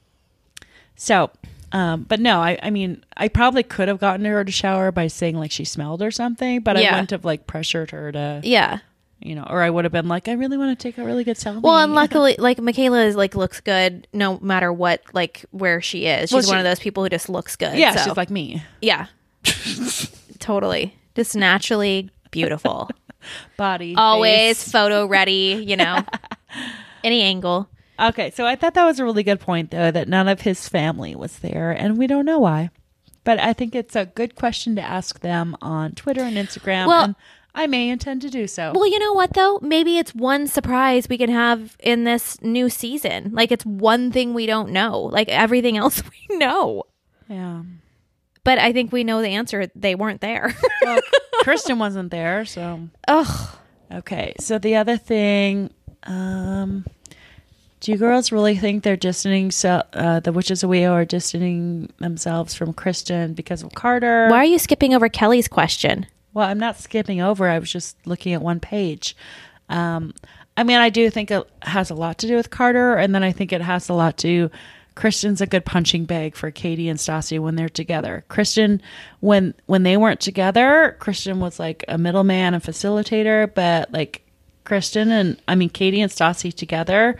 S2: So, um, but no, I, I mean, I probably could have gotten her to shower by saying like she smelled or something, but
S1: Yeah.
S2: I wouldn't have like pressured her to,
S1: Yeah.
S2: you know, or I would have been like, I really want to take a really good selfie.
S1: Well, and luckily, like Michaela is like looks good no matter what, like where she is. She's
S2: Well, she-
S1: one of those people who just looks good.
S2: yeah,
S1: so.
S2: she's like me.
S1: yeah, totally, just naturally beautiful.
S2: Body.
S1: Always
S2: face.
S1: photo ready. You know, any angle.
S2: Okay, so I thought that was a really good point, though, that none of his family was there, and we don't know why. But I think it's a good question to ask them on Twitter and Instagram,
S1: Well-
S2: and I may intend to do so.
S1: Well, you know what though? Maybe it's one surprise we can have in this new season. Like it's one thing we don't know. Like everything else we know.
S2: yeah.
S1: But I think we know the answer. They weren't there.
S2: Well, Kristen wasn't there, so.
S1: Ugh.
S2: Okay, so the other thing, um, do you girls really think they're distancing, so, uh, the Witches of Weo are distancing themselves from Kristen because of Carter?
S1: Why are you skipping over Kelly's question?
S2: Well, I'm not skipping over. I was just looking at one page. Um, I mean, I do think it has a lot to do with Carter, and then I think it has a lot to do. Kristen's a good punching bag for Katie and Stassi when they're together. Kristen, when when they weren't together, Kristen was like a middleman and facilitator, but like Kristen and I mean Katie and Stassi together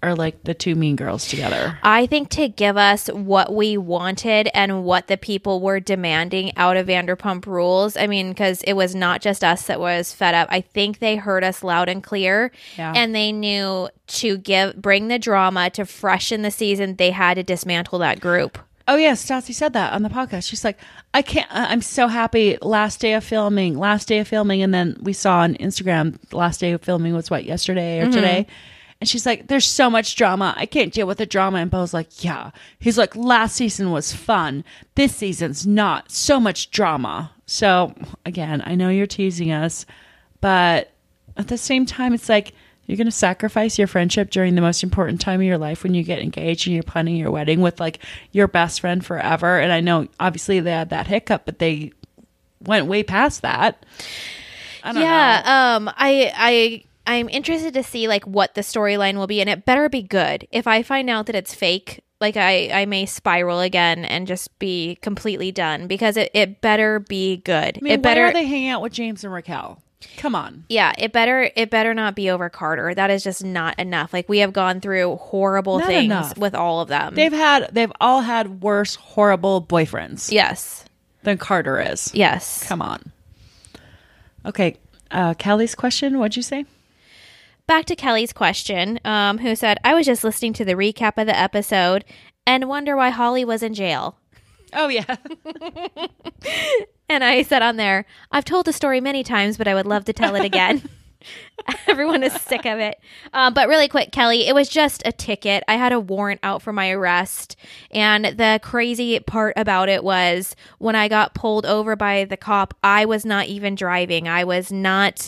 S2: are like the two mean girls together.
S1: I think to give us what we wanted and what the people were demanding out of Vanderpump Rules. I mean, because it was not just us that was fed up. I think they heard us loud and clear,
S2: Yeah.
S1: and they knew to give bring the drama to freshen the season. They had to dismantle that group.
S2: Oh yeah, Stassi said that on the podcast. She's like, I can't. I- I'm so happy. Last day of filming. Last day of filming, and then we saw on Instagram. The last day of filming was what, yesterday or today. And she's like, there's so much drama. I can't deal with the drama. And Bo's like, yeah. He's like, last season was fun. This season's not. So much drama. So, again, I know you're teasing us. But at the same time, it's like, you're going to sacrifice your friendship during the most important time of your life when you get engaged and you're planning your wedding with, like, your best friend forever. And I know, obviously, they had that hiccup, but they went way past that. I don't
S1: yeah,
S2: know.
S1: um, I, I, I'm interested to see like what the storyline will be, and it better be good. If I find out that it's fake, like I, I may spiral again and just be completely done because it, it better be good.
S2: I mean,
S1: it better.
S2: why are they hanging out with James and Raquel? Come on.
S1: Yeah, it better it better not be over Carter. That is just not enough. Like we have gone through horrible
S2: Not
S1: things
S2: enough.
S1: with all of them.
S2: They've had, they've all had worse, horrible boyfriends
S1: yes,
S2: than Carter is.
S1: yes.
S2: Come on. Okay. Uh, Kelly's question. What'd you say?
S1: Back to Kelly's question, um, who said, I was just listening to the recap of the episode and wonder why Holly was in jail.
S2: Oh, yeah.
S1: And I said on there, I've told the story many times, but I would love to tell it again. Everyone is sick of it. Um, but really quick, Kelly, it was just a ticket. I had a warrant out for my arrest. And the crazy part about it was when I got pulled over by the cop, I was not even driving. I was not,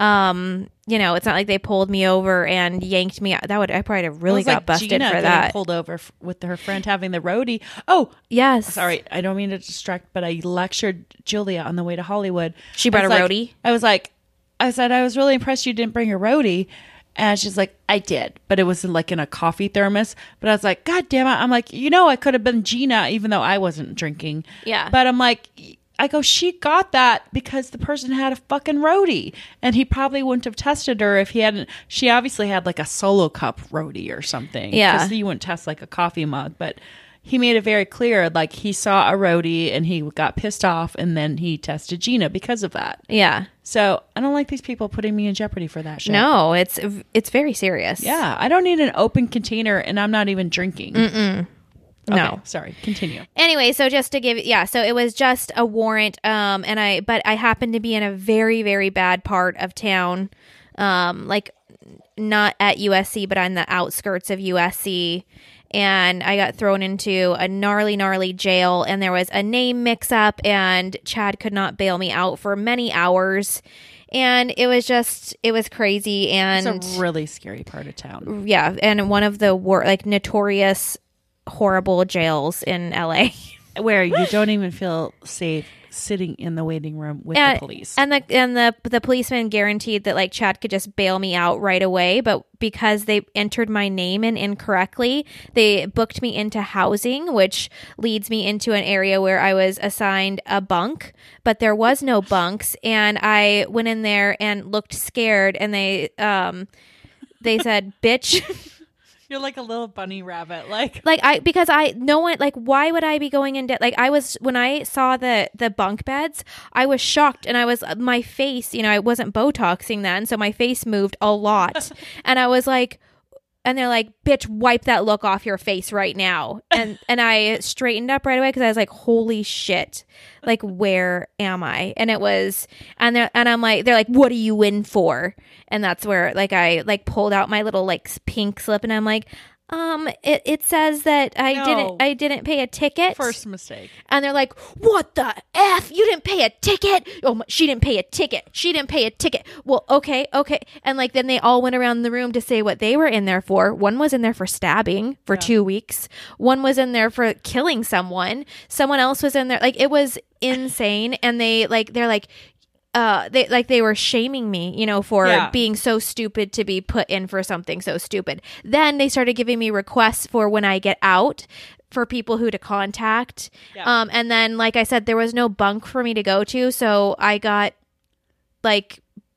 S1: um, you know, it's not like they pulled me over and yanked me out. That would, I probably have really
S2: It was
S1: got
S2: like
S1: busted
S2: Gina
S1: for
S2: getting
S1: that.
S2: pulled over f- with her friend having the roadie. Oh,
S1: Yes.
S2: sorry. I don't mean to distract, but I lectured Julia on the way to Hollywood.
S1: She brought
S2: I
S1: a
S2: was like-
S1: roadie?
S2: I was like, I said, I was really impressed you didn't bring a roadie. And she's like, I did, but it was in, like in a coffee thermos. But I was like, God damn it. I'm like, you know, I could have been Gina, even though I wasn't drinking.
S1: Yeah.
S2: But I'm like, I go, she got that because the person had a fucking roadie. And he probably wouldn't have tested her if he hadn't. She obviously had like a solo cup roadie or something.
S1: Yeah.
S2: Because you wouldn't test like a coffee mug. But he made it very clear, like he saw a roadie and he got pissed off and then he tested Gina because of that.
S1: Yeah.
S2: So I don't like these people putting me in jeopardy for that shit.
S1: No, it's it's very serious.
S2: Yeah, I don't need an open container and I'm not even drinking. Mm-mm. Okay,
S1: No.
S2: sorry. Continue.
S1: Anyway, so just to give yeah, so it was just a warrant, um, and I but I happened to be in a very, very bad part of town. Um, like not at U S C, but on the outskirts of U S C. And I got thrown into a gnarly, gnarly jail, and there was a name mix up, and Chad could not bail me out for many hours. And it was just, it was crazy. And
S2: It's a really scary part of town.
S1: yeah, and one of the wor- like notorious, horrible jails in L A.
S2: Where you don't even feel safe sitting in the waiting room with
S1: and,
S2: the police.
S1: And the and the the policeman guaranteed that like Chad could just bail me out right away, but because they entered my name in incorrectly, they booked me into housing, which leads me into an area where I was assigned a bunk, but there was no bunks, and I went in there and looked scared, and they um they said, "Bitch."
S2: You're like a little bunny rabbit. Like,
S1: Like I, because I, no one, like, why would I be going into, like, I was, when I saw the, the bunk beds, I was shocked, and I was, my face, you know, I wasn't Botoxing then, so my face moved a lot, and I was like, and they're like, bitch, wipe that look off your face right now. And and I straightened up right away because I was like, holy shit. Like, where am I? And it was, and they're, and I'm like, they're like, what are you in for? And that's where, like, I, like, pulled out my little, like, pink slip, and I'm like, um, it, it says that I
S2: No.
S1: didn't, I didn't pay a ticket.
S2: first mistake.
S1: And they're like, what the F? You didn't pay a ticket? Oh, my, she didn't pay a ticket. She didn't pay a ticket. Well, okay, okay. And like, then they all went around the room to say what they were in there for. One was in there for stabbing for yeah. two weeks. One was in there for killing someone. Someone else was in there. Like, it was insane. And they like, they're like, Uh, they like they were shaming me, you know, for
S2: yeah.
S1: being so stupid to be put in for something so stupid. Then they started giving me requests for when I get out for people who to contact.
S2: Yeah.
S1: Um, and then, like I said, there was no bunk for me to go to, so I got like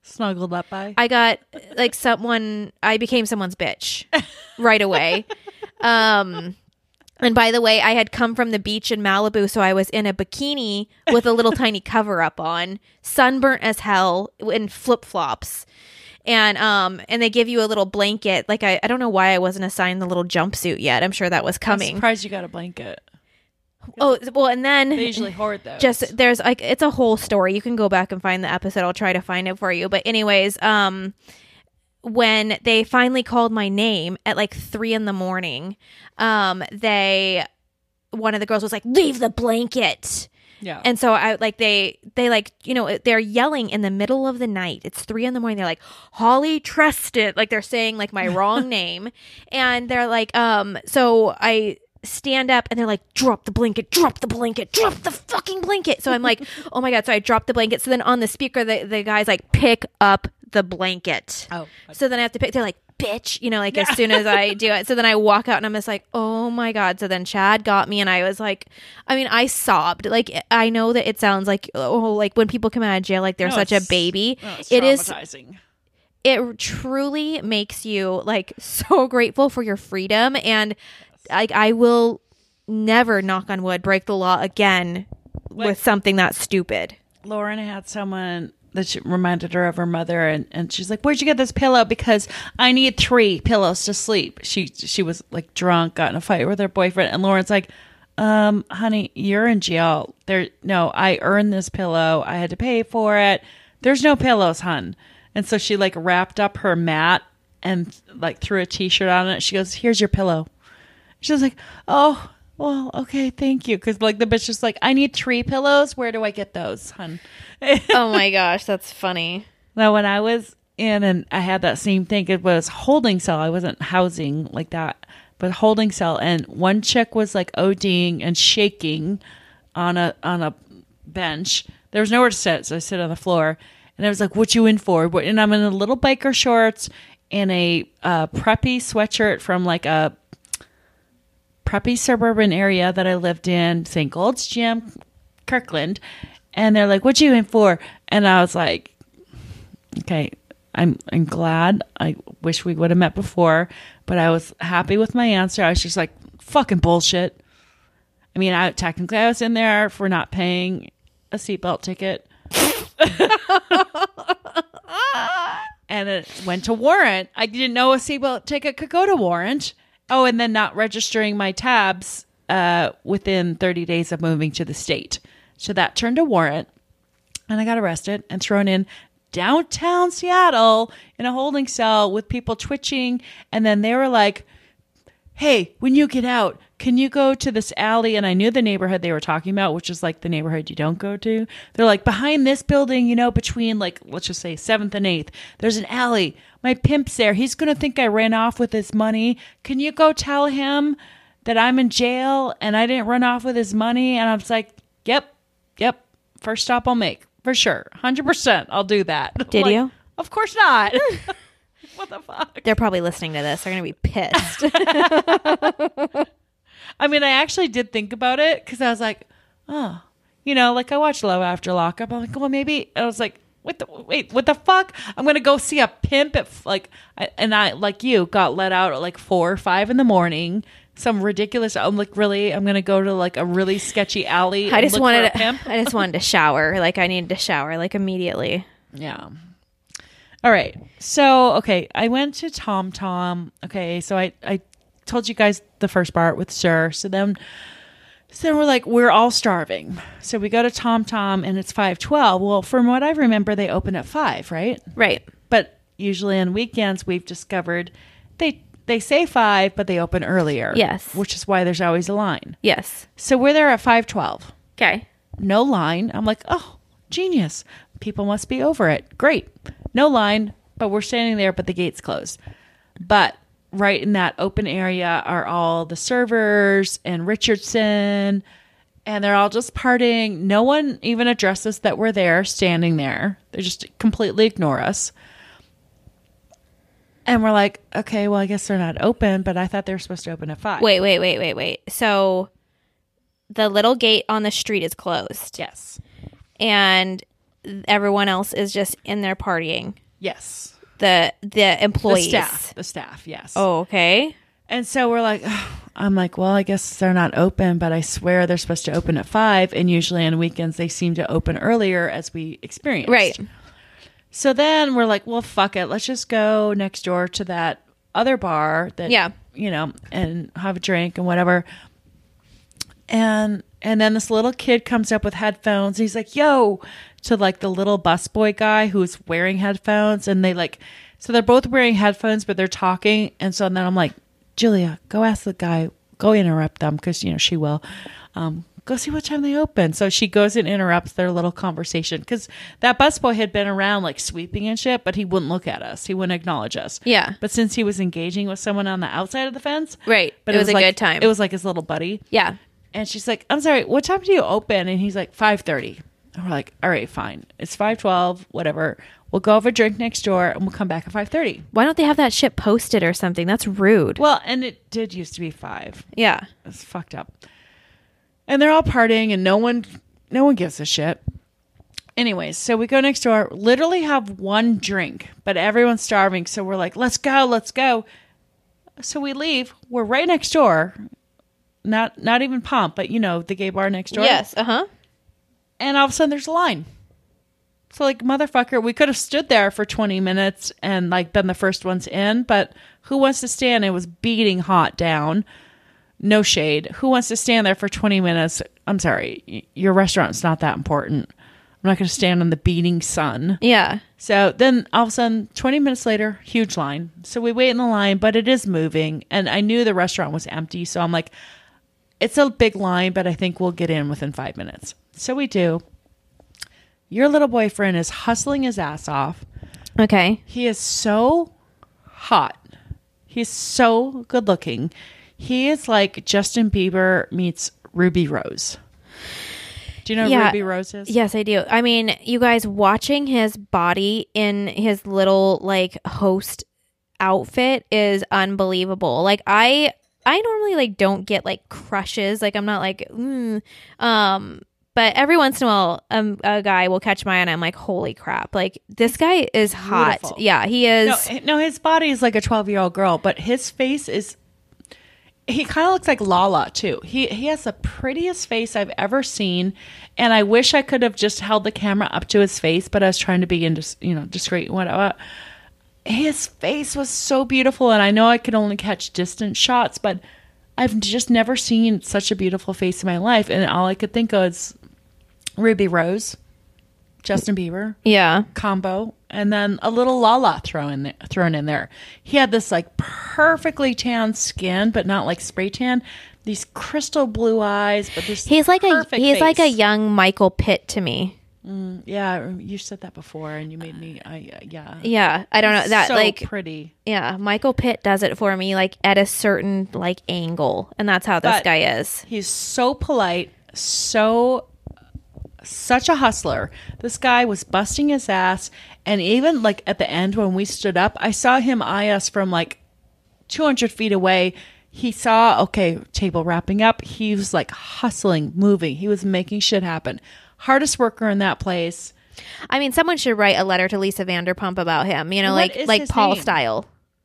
S2: Snuggled up by.
S1: I got like someone, I became someone's bitch right away. Um, and by the way, I had come from the beach in Malibu, so I was in a bikini with a little tiny cover up on, sunburnt as hell, in flip flops. And um and they give you a little blanket. Like I, I don't know why I wasn't assigned the little jumpsuit yet. I'm sure that was coming.
S2: I'm surprised you got a blanket.
S1: Oh, well, and then
S2: They usually hoard those.
S1: just there's like it's a whole story. You can go back and find the episode. I'll try to find it for you. But anyways, um when they finally called my name at like three in the morning, um, they one of the girls was like, "Leave the blanket."
S2: Yeah.
S1: And so I like they they like, you know, they're yelling in the middle of the night. It's three in the morning. They're like, "Holly Treston," like they're saying like my wrong name. And they're like, um, so I stand up and they're like, "Drop the blanket, drop the blanket, drop the fucking blanket." So I'm like, oh my God. So I dropped the blanket. So then on the speaker, the, the guy's like, "Pick up the blanket."
S2: Oh.
S1: So then I have to pick, they're like, "Bitch," you know, like as soon as I do it. So then I walk out and I'm just like, oh my God. So then Chad got me and I was like, I mean, I sobbed. Like, I know that it sounds like, oh, like when people come out of jail, like they're
S2: No,
S1: such a
S2: it's-
S1: baby.
S2: no, it's
S1: It is,
S2: traumatizing.
S1: it truly makes you like so grateful for your freedom. And like, I will never, knock on wood, break the law again
S2: What?
S1: with something that stupid.
S2: Lauren had someone that she reminded her of her mother, and, and she's like, "Where'd you get this pillow? Because I need three pillows to sleep." She she was like drunk, got in a fight with her boyfriend, and Lauren's like, um, honey, you're in jail. There, no, I earned this pillow. I had to pay for it. There's no pillows, hun. And so she like wrapped up her mat and like threw a t-shirt on it. She goes, "Here's your pillow." She was like, "Oh, well, okay, thank you." Because like the bitch was like, "I need three pillows. Where do I get those, hun?"
S1: Oh my gosh, that's funny.
S2: Now, when I was in and I had that same thing, it was holding cell. I wasn't housing like that, but holding cell. And one chick was like ODing and shaking on a on a bench. There was nowhere to sit, so I sit on the floor. And I was like, "What you in for?" And I'm in a little biker shorts and a uh, preppy sweatshirt from like a preppy suburban area that I lived in, Saint Gold's Gym, Kirkland. And they're like, "What you in for?" And I was like, okay, I'm I'm glad. I wish we would have met before, but I was happy with my answer. I was just like, fucking bullshit. I mean, I technically I was in there for not paying a seatbelt ticket. And it went to warrant. I didn't know a seatbelt ticket could go to warrant. Oh, and then not registering my tabs uh, within thirty days of moving to the state. So that turned to warrant. And I got arrested and thrown in downtown Seattle in a holding cell with people twitching. And then they were like, "Hey, when you get out, can you go to this alley?" And I knew the neighborhood they were talking about, which is like the neighborhood you don't go to. They're like, "Behind this building, you know, between like, let's just say seventh and eighth, there's an alley. My pimp's there. He's going to think I ran off with his money. Can you go tell him that I'm in jail and I didn't run off with his money?" And I was like, yep, yep. First stop I'll make. For sure. one hundred percent. I'll do that.
S1: Did
S2: Like,
S1: you?
S2: Of course not. What the fuck?
S1: They're probably listening to this. They're going to be pissed.
S2: I mean, I actually did think about it because I was like, oh, you know, like I watched Love After Lockup. I'm like, well, maybe. I was like, what the, wait, what the fuck? I'm going to go see a pimp at like, I, and I, like you, got let out at like four or five in the morning. Some ridiculous. I'm like, really? I'm going to go to like a really sketchy alley.
S1: I
S2: and
S1: just
S2: look
S1: wanted
S2: for a pimp?
S1: to, I just wanted to shower. Like I needed to shower like immediately.
S2: Yeah. All right. So, okay, I went to Tom Tom. Okay, so I, I told you guys the first part with Sir. So then, so then we're like, we're all starving. So we go to Tom Tom and it's five twelve. Well, from what I remember, they open at five, right?
S1: Right.
S2: But usually on weekends, we've discovered they they say five, but they open earlier.
S1: Yes.
S2: Which is why there's always a line.
S1: Yes.
S2: So we're there at five twelve.
S1: Okay.
S2: No line. I'm like, oh, genius. People must be over it. Great. No line, but we're standing there, but the gate's closed. But right in that open area are all the servers and Richardson, and they're all just partying. No one even addresses that we're there, standing there. They just completely ignore us. And we're like, okay, well, I guess they're not open, but I thought they were supposed to open at five.
S1: Wait, wait, wait, wait, wait. So the little gate on the street is closed.
S2: Yes.
S1: And everyone else is just in there partying.
S2: Yes.
S1: The the employees.
S2: The staff. The staff, yes.
S1: Oh, okay.
S2: And so we're like, I'm like, well, I guess they're not open, but I swear they're supposed to open at five. And usually on weekends, they seem to open earlier, as we experienced.
S1: Right.
S2: So then we're like, well, fuck it. Let's just go next door to that other bar that,
S1: yeah.
S2: you know, and have a drink and whatever. And and then this little kid comes up with headphones. And he's like, yo, to like the little busboy guy who's wearing headphones. And they like, so they're both wearing headphones, but they're talking. And so then I'm like, Julia, go ask the guy, go interrupt them because, you know, she will. Um, go see what time they open. So she goes and interrupts their little conversation because that busboy had been around like sweeping and shit, but he wouldn't look at us. He wouldn't acknowledge us.
S1: Yeah.
S2: But since he was engaging with someone on the outside of the fence.
S1: Right.
S2: But
S1: it, it was, was a
S2: like,
S1: good time.
S2: It was like his little buddy.
S1: Yeah.
S2: And she's like, I'm sorry, what time do you open? And he's like, five thirty. And we're like, all right, fine. It's five twelve, whatever. We'll go have a drink next door and we'll come back at five thirty.
S1: Why don't they have that shit posted or something? That's rude.
S2: Well, and it did used to be five.
S1: Yeah.
S2: It's fucked up. And they're all partying and no one no one gives a shit. Anyways, so we go next door, literally have one drink, but everyone's starving. So we're like, let's go, let's go. So we leave. We're right next door. Not not even Pump, but you know, the gay bar next door.
S1: Yes, uh-huh.
S2: And all of a sudden there's a line. So like, motherfucker, we could have stood there for twenty minutes and like been the first ones in, but who wants to stand? It was beating hot down. No shade. Who wants to stand there for twenty minutes? I'm sorry. Your restaurant's not that important. I'm not going to stand in the beating sun.
S1: Yeah.
S2: So then all of a sudden, twenty minutes later, huge line. So we wait in the line, but it is moving. And I knew the restaurant was empty. So I'm like, it's a big line, but I think we'll get in within five minutes. So we do. Your little boyfriend is hustling his ass off.
S1: Okay.
S2: He is so hot. He's so good looking. He is like Justin Bieber meets Ruby Rose. Do you know
S1: yeah.
S2: who Ruby Rose is?
S1: Yes, I do. I mean, you guys, watching his body in his little like host outfit is unbelievable. Like I I normally like don't get like crushes. Like I'm not like mm. um but every once in a while um, a guy will catch my eye and I'm like, holy crap. Like this guy is hot.
S2: Beautiful.
S1: Yeah, he is.
S2: No, no, his body is like a twelve-year-old girl, but his face is he kind of looks like Lala too. He he has the prettiest face I've ever seen, and I wish I could have just held the camera up to his face, but I was trying to be in just you know discreet and whatever. His face was so beautiful, and I know I could only catch distant shots, but I've just never seen such a beautiful face in my life, and all I could think of is Ruby Rose, Justin Bieber,
S1: Yeah.
S2: combo, and then a little Lala thrown in there, thrown in there. He had this like perfectly tan skin, but not like spray tan. These crystal blue eyes, but this
S1: He's like a
S2: perfect
S1: he's
S2: face.
S1: like a young Michael Pitt to me.
S2: Mm, yeah, you said that before, and you made me. I uh, yeah.
S1: Yeah, I don't know that
S2: so
S1: like
S2: pretty.
S1: yeah, Michael Pitt does it for me like at a certain like angle, and that's how this
S2: But
S1: guy is.
S2: He's so polite, so such a hustler. This guy was busting his ass, and even like at the end when we stood up, I saw him eye us from like two hundred feet away. He saw, okay, table wrapping up. He was like hustling, moving. He was making shit happen. Hardest worker in that place.
S1: I mean, someone should write a letter to Lisa Vanderpump about him. You know,
S2: What
S1: like
S2: is
S1: like
S2: his
S1: Paul
S2: name?
S1: style.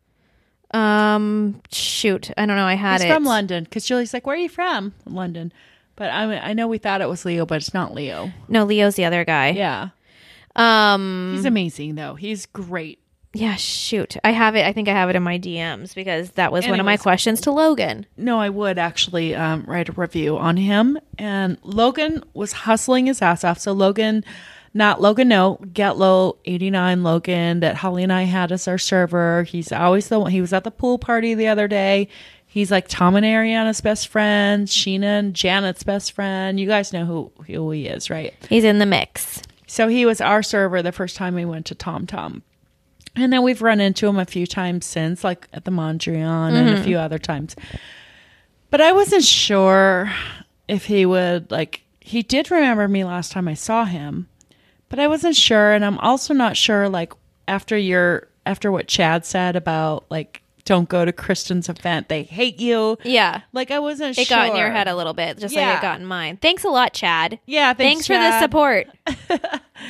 S1: Um, shoot, I don't know. I had
S2: He's
S1: it
S2: from London, because Julie's like, where are you from? London. But I mean, I know we thought it was Leo, but it's not Leo.
S1: No, Leo's the other guy.
S2: Yeah.
S1: Um,
S2: He's amazing, though. He's great.
S1: yeah. Shoot, I have it. I think I have it in my D Ms because that was one of my
S2: Anyways.
S1: questions to Logan.
S2: No, I would actually um, write a review on him. And Logan was hustling his ass off. So Logan, not Logan, no, Get Low eighty-nine Logan that Holly and I had as our server. He's always the one. He was at the pool party the other day. He's like Tom and Ariana's best friend, Sheena and Janet's best friend. You guys know who, who he is, right?
S1: He's in the mix.
S2: So he was our server the first time we went to Tom Tom. And then we've run into him a few times since, like at the Mondrian and a few other times. But I wasn't sure if he would, like, he did remember me last time I saw him, but I wasn't sure. And I'm also not sure, like, after your, after what Chad said about, like, don't go to Kristen's event, they hate you.
S1: Yeah.
S2: Like, I wasn't
S1: It
S2: sure.
S1: got in your head a little bit, just like
S2: Yeah.
S1: it got in mine. Thanks a lot, Chad.
S2: Yeah, thanks,
S1: Thanks for the
S2: Chad.
S1: support.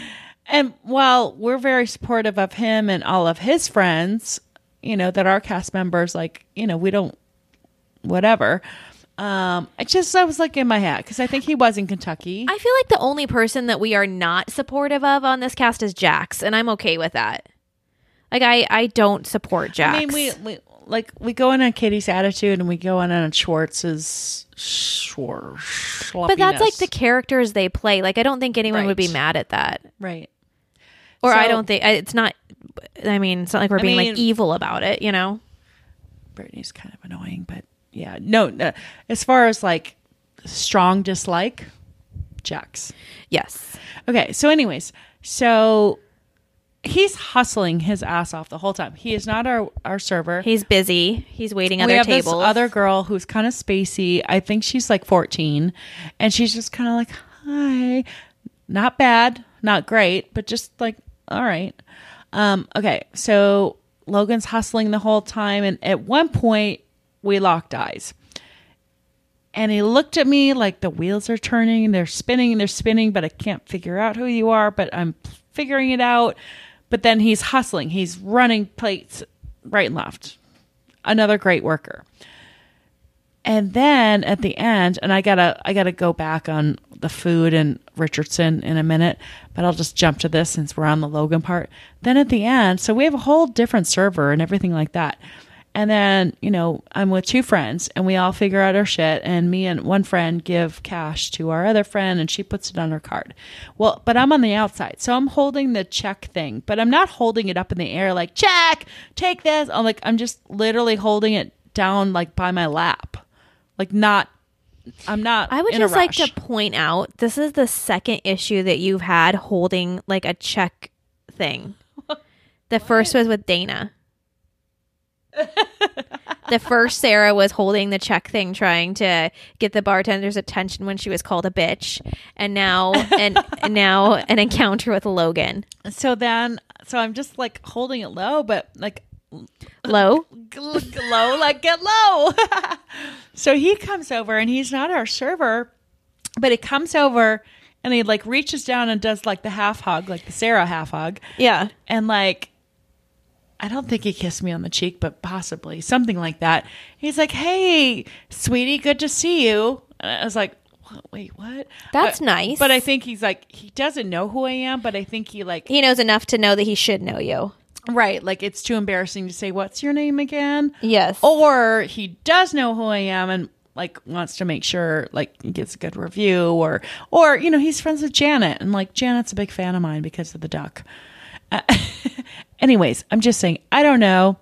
S2: And while we're very supportive of him and all of his friends, you know, that are cast members, like, you know, we don't, whatever. Um, I just, I was like in my head because I think he was in Kentucky.
S1: I feel like the only person that we are not supportive of on this cast is Jax, and I'm okay with that. Like, I, I don't support Jax.
S2: I mean, we, we like we go in on Katie's attitude and we go in on Schwartz's Schwartz.
S1: But that's like the characters they play. Like, I don't think anyone
S2: Right.
S1: would be mad at that.
S2: Right.
S1: Or
S2: So-
S1: I don't think it's not. I mean, it's not like we're
S2: I
S1: being
S2: mean-
S1: like evil about it, you know.
S2: Brittany's kind of annoying, but yeah, no, no. As far as like strong dislike, Jax.
S1: Yes.
S2: Okay, so anyways, so he's hustling his ass off the whole time. He is not our our server.
S1: He's busy. He's waiting
S2: we
S1: other
S2: have
S1: tables.
S2: this other girl who's kind of spacey. I think she's like fourteen, and she's just kind of like, hi, not bad, not great, but just like, all right. Um, okay, so Logan's hustling the whole time, and at one point we locked eyes. And he looked at me like the wheels are turning, they're spinning, they're spinning, but I can't figure out who you are, but I'm figuring it out. But then he's hustling. He's running plates right and left. Another great worker. And then at the end, and I gotta I gotta go back on the food and Richardson in a minute, but I'll just jump to this since we're on the Logan part. Then at the end, so we have a whole different server and everything like that. And then, you know, I'm with two friends and we all figure out our shit, and me and one friend give cash to our other friend and she puts it on her card. Well, but I'm on the outside. So I'm holding the check thing, but I'm not holding it up in the air like, check, take this. I'm like, I'm just literally holding it down like by my lap. Like not, I'm not
S1: I would
S2: in a
S1: just like
S2: rush.
S1: to point out this is the second issue that you've had holding like a check thing. The first was with Dana. The first Sarah was holding the check thing, trying to get the bartender's attention when she was called a bitch, and now and, and now an encounter with Logan.
S2: So then, so I'm just like holding it low, but like
S1: Low.
S2: low, like get low. So he comes over and he's not our server, but he comes over and he like reaches down and does like the half hug, like the Sarah half hug.
S1: Yeah.
S2: And like, I don't think he kissed me on the cheek, but possibly something like that. He's like, hey, sweetie, good to see you. And I was like, what? Wait, what?
S1: That's
S2: But-
S1: nice.
S2: But I think he's like, he doesn't know who I am, but I think he like,
S1: He knows enough to know that he should know you.
S2: right. Like it's too embarrassing to say, what's your name again?
S1: Yes.
S2: Or he does know who I am and like wants to make sure like he gets a good review, or, or, you know, he's friends with Janet and like Janet's a big fan of mine because of the duck. Uh, anyways, I'm just saying, I don't know.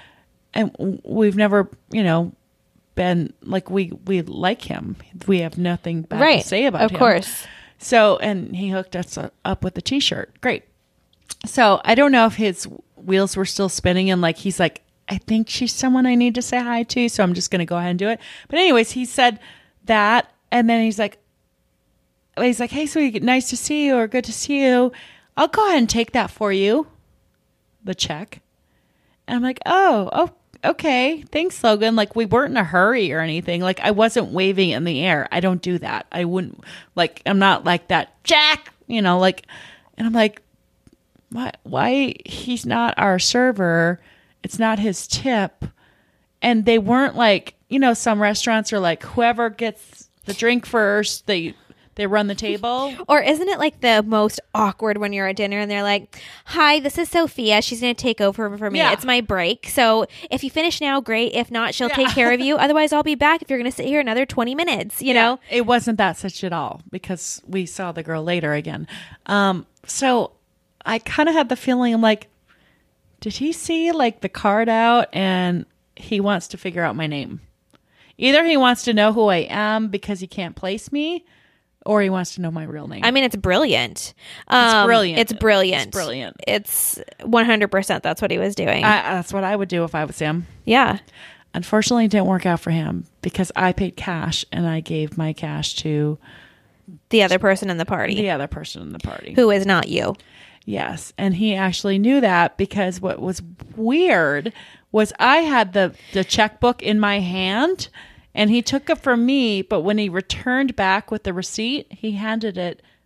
S2: And we've never, you know, been like, we, we like him. We have nothing bad
S1: right.
S2: to say about
S1: of
S2: him.
S1: Of course.
S2: So, and he hooked us up with the t-shirt. Great. So I don't know if his wheels were still spinning and like, he's like, I think she's someone I need to say hi to. So I'm just going to go ahead and do it. But anyways, he said that. And then he's like, he's like, hey, sweetie, nice to see you, or good to see you. I'll go ahead and take that for you. The check. And I'm like, oh, oh, okay. Thanks, Logan. Like we weren't in a hurry or anything. Like I wasn't waving in the air. I don't do that. I wouldn't like, I'm not like that. Jack, you know, like, and I'm like, why, why he's not our server. It's not his tip. And they weren't like, you know, some restaurants are like, whoever gets the drink first, they, they run the table.
S1: Or isn't it like the most awkward when you're at dinner and they're like, hi, this is Sophia. She's going to take over for me.
S2: Yeah.
S1: It's my break. So if you finish now, great. If not, she'll
S2: Yeah.
S1: take care of you. Otherwise, I'll be back if you're going to sit here another twenty minutes, you know?
S2: It wasn't that such at all because we saw the girl later again. Um, so I kind of had the feeling, I'm like, did he see like the card out and he wants to figure out my name? Either he wants to know who I am because he can't place me, or he wants to know my real name.
S1: I mean, it's brilliant. Um,
S2: brilliant.
S1: It's brilliant.
S2: It's brilliant.
S1: It's one hundred percent that's what he was doing.
S2: I, that's what I would do if I was him.
S1: yeah.
S2: Unfortunately, it didn't work out for him because I paid cash and I gave my cash to
S1: The other person in the party
S2: the other person in the party.
S1: who is not you.
S2: Yes. And he actually knew that because what was weird was I had the, the checkbook in my hand and he took it from me. But when he returned back with the receipt, he handed it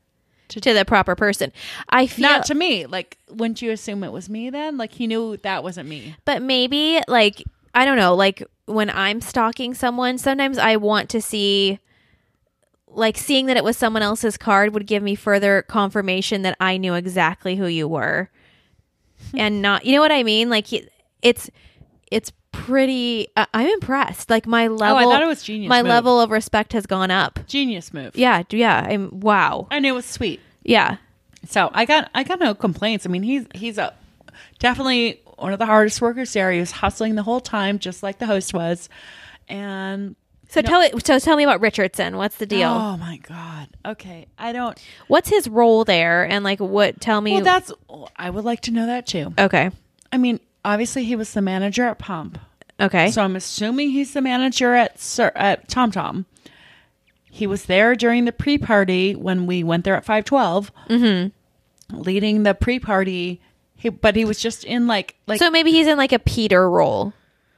S1: to, to the proper person. I feel
S2: Not to me. Like, wouldn't you assume it was me then? Like, he knew that wasn't me.
S1: But maybe, like, I don't know, like, when I'm stalking someone, sometimes I want to see, like, seeing that it was someone else's card would give me further confirmation that I knew exactly who you were. And not, you know what I mean? Like, it's, it's pretty, uh, I'm impressed. Like, my level,
S2: Oh, I thought it was genius
S1: my
S2: move.
S1: level of respect has gone up.
S2: Genius move.
S1: Yeah, yeah, I'm, wow.
S2: And it was sweet.
S1: Yeah.
S2: So I got I got no complaints. I mean, he's he's a definitely one of the hardest workers there. He was hustling the whole time, just like the host was. And
S1: So tell it. So tell me about Richardson. What's the deal?
S2: oh my god. Okay, I don't.
S1: What's his role there? And like, what? Tell me.
S2: Well, that's. I would like to know that too.
S1: Okay.
S2: I mean, obviously he was the manager at Pump,
S1: Okay.
S2: so I'm assuming he's the manager at Sir, at Tom Tom. He was there during the pre-party when we went there at five twelve, mm-hmm. leading the pre-party. He, but he was just in like like
S1: so maybe he's in like a Peter role.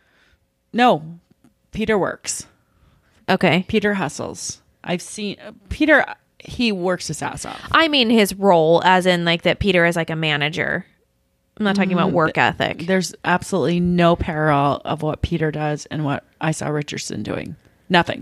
S2: no, Peter works.
S1: Okay.
S2: Peter hustles. I've seen Peter. He works his ass off.
S1: I mean his role, as in like that Peter is like a manager. I'm not talking about work ethic.
S2: There's absolutely no parallel of what Peter does and what I saw Richardson doing. Nothing.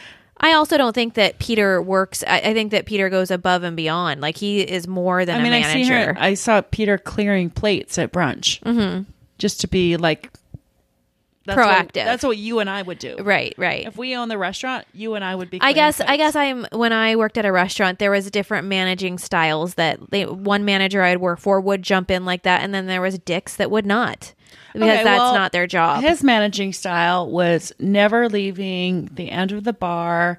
S1: I also don't think that Peter works. I, I think that Peter goes above and beyond. Like he is more than
S2: I mean,
S1: a
S2: I see her.
S1: manager.
S2: I saw Peter clearing plates at brunch, mm-hmm. just to be like that's
S1: Proactive.
S2: What, that's what you and I would do,
S1: Right. Right.
S2: If we own the restaurant, you and I would be.
S1: I
S2: clearing
S1: guess
S2: plates.
S1: I guess I'm when I worked at a restaurant, there was different managing styles that they, one manager I'd work for would jump in like that, and then there was dicks that would not, because
S2: Okay,
S1: that's
S2: well,
S1: not their job.
S2: His managing style was never leaving the end of the bar,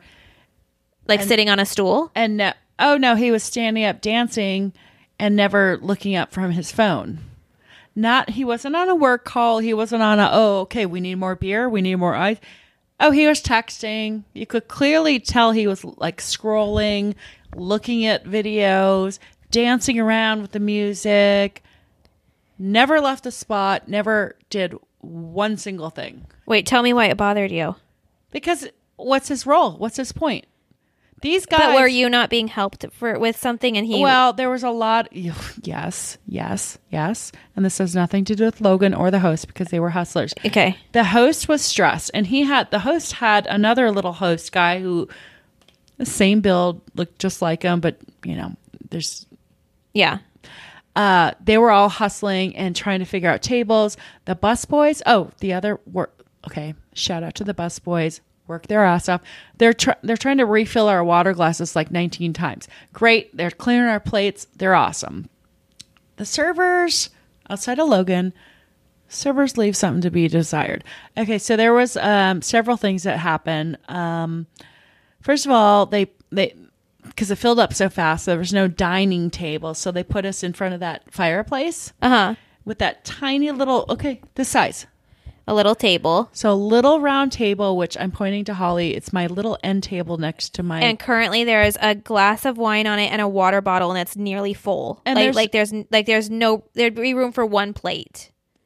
S1: Like sitting on a stool.
S2: and ne- oh no, he was standing up dancing and never looking up from his phone. Not he wasn't on a work call. He wasn't on a oh okay we need more beer, we need more ice. Oh, he was texting. You could clearly tell he was like scrolling, looking at videos, dancing around with the music. Never left the spot. Never did one single thing.
S1: Wait, tell me why it bothered you.
S2: Because what's his role? What's his point? These guys.
S1: But were you not being helped for with something? And he
S2: Well, there was a lot. Yes, yes, yes. And this has nothing to do with Logan or the host because they were hustlers.
S1: okay.
S2: The host was stressed, and he had the host had another little host guy who, the same build, looked just like him, but you know, there's.
S1: Yeah.
S2: Uh, they were all hustling and trying to figure out tables. The bus boys. Oh, the other were okay. Shout out to the bus boys. Work their ass off. They're tr- they're trying to refill our water glasses like nineteen times. Great. They're clearing our plates. They're awesome. The servers outside of Logan, servers leave something to be desired. Okay, so there was um, several things that happened. Um, first of all, they they because it filled up so fast, there was no dining table, so they put us in front of that fireplace
S1: Uh huh.
S2: with that tiny little okay this size.
S1: A little table.
S2: So a little round table, which I'm pointing to Holly. It's my little end table next to my.
S1: And currently there is a glass of wine on it and a water bottle, and it's nearly full.
S2: And
S1: like
S2: there's-
S1: like there's like there's no there'd be room for one plate.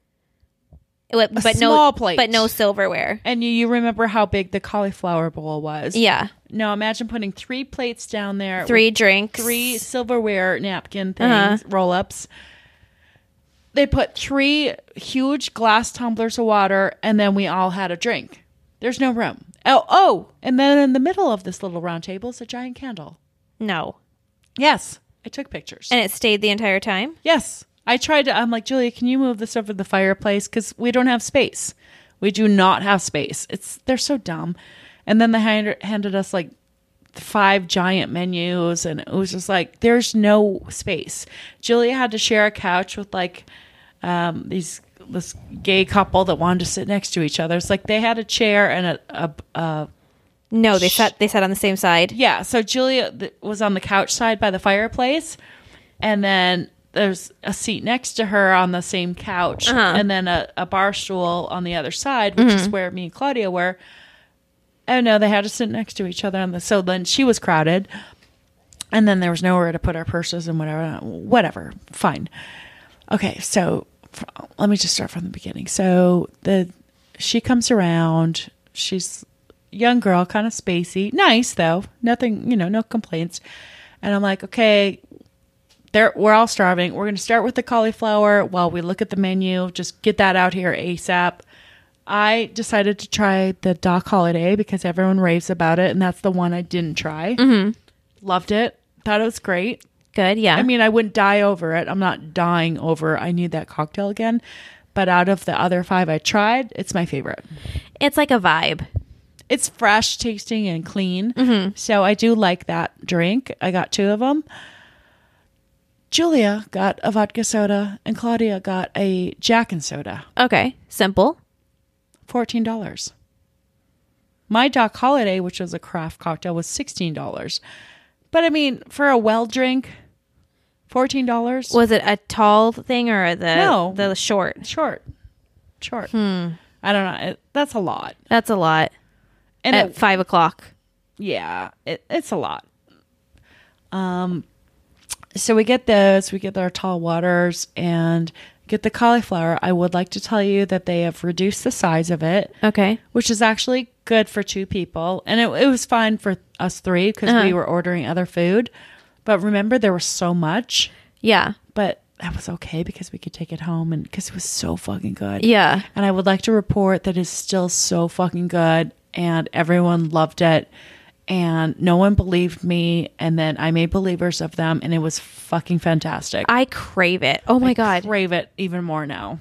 S1: But, but
S2: small
S1: no
S2: plate.
S1: but no silverware.
S2: and you, you remember how big the cauliflower bowl was?
S1: Yeah.
S2: No, imagine putting three plates down there.
S1: Three
S2: with
S1: drinks.
S2: Three silverware napkin things,
S1: Uh-huh.
S2: roll ups. They put three huge glass tumblers of water, and then we all had a drink. There's no room. Oh, oh, and then in the middle of this little round table is a giant candle.
S1: No.
S2: Yes, I took pictures.
S1: And it stayed the entire time?
S2: Yes, I tried to. I'm like, Julia, can you move this over to the fireplace? Because we don't have space. We do not have space. It's they're so dumb. And then they hand, handed us like five giant menus, and it was just like there's no space. Julia had to share a couch with like um, these this gay couple that wanted to sit next to each other. It's like they had a chair and a, a, a
S1: No, they sat they sat on the same side.
S2: yeah. So Julia th- was on the couch side by the fireplace, and then there's a seat next to her on the same couch,
S1: Uh-huh.
S2: and then a, a bar stool on the other side, which is where me and Claudia were. Oh no, they had to sit next to each other on the. So then she was crowded, and then there was nowhere to put our purses and whatever. Whatever, fine. Okay, so f- let me just start from the beginning. So the she comes around. She's a young girl, kind of spacey, nice though. Nothing, you know, no complaints. And I'm like, okay, there we're all starving. We're going to start with the cauliflower while we look at the menu. Just get that out here ASAP. I decided to try the Doc Holiday because everyone raves about it, and that's the one I didn't try.
S1: Mm-hmm.
S2: Loved it. Thought it was great.
S1: Good, yeah.
S2: I mean, I wouldn't die over it. I'm not dying over I need that cocktail again. But out of the other five I tried, it's my favorite.
S1: It's like a vibe.
S2: It's fresh tasting and clean.
S1: Mm-hmm.
S2: So I do like that drink. I got two of them. Julia got a vodka soda and Claudia got a Jack and soda.
S1: Okay, simple.
S2: fourteen dollars. My Doc Holiday, which was a craft cocktail, was sixteen dollars. But I mean, for a well drink, fourteen dollars.
S1: Was it a tall thing or the
S2: No.
S1: the short?
S2: Short. Short.
S1: Hmm.
S2: I don't know. It, that's a lot.
S1: That's a lot.
S2: And
S1: At
S2: it,
S1: five o'clock.
S2: yeah, it, it's a lot. Um, so we get those, we get our tall waters and get the cauliflower. I would like to tell you that they have reduced the size of it,
S1: Okay.
S2: which is actually good for two people. And it, it was fine for us three because
S1: Uh-huh.
S2: we were ordering other food. But remember, there was so much,
S1: Yeah.
S2: but that was okay because we could take it home and because it was so fucking good.
S1: Yeah.
S2: And I would like to report that it's still so fucking good and everyone loved it and no one believed me. And then I made believers of them and it was fucking fantastic.
S1: I crave it. Oh my
S2: I
S1: God.
S2: crave it even more now.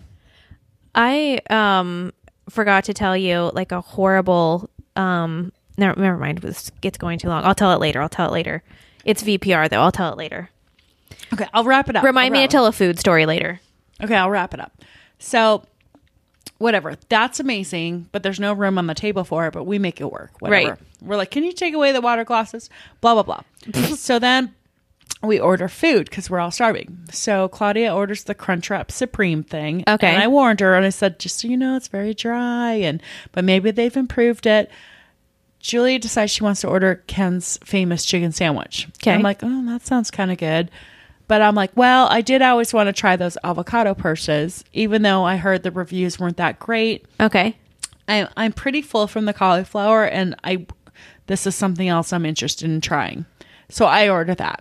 S1: I um forgot to tell you like a horrible um never, never mind. This it's going too long. I'll tell it later. I'll tell it later. It's V P R though. I'll tell it later.
S2: Okay, I'll wrap it up.
S1: Remind
S2: I'll
S1: me to
S2: wrap-
S1: tell a food story later.
S2: Okay, I'll wrap it up. So, whatever. That's amazing, but there's no room on the table for it, but we make it work. Whatever.
S1: Right.
S2: We're like, can you take away the water glasses? Blah, blah, blah. So then we order food because we're all starving. So Claudia orders the Crunchwrap Supreme thing.
S1: Okay.
S2: And I warned her and I said, just so you know, it's very dry, and but maybe they've improved it. Julia decides she wants to order Ken's famous chicken sandwich.
S1: Okay.
S2: I'm like, oh, that sounds kind of good. But I'm like, well, I did always want to try those avocado purses, even though I heard the reviews weren't that great.
S1: Okay.
S2: I, I'm pretty full from the cauliflower, and I this is something else I'm interested in trying. So I order that.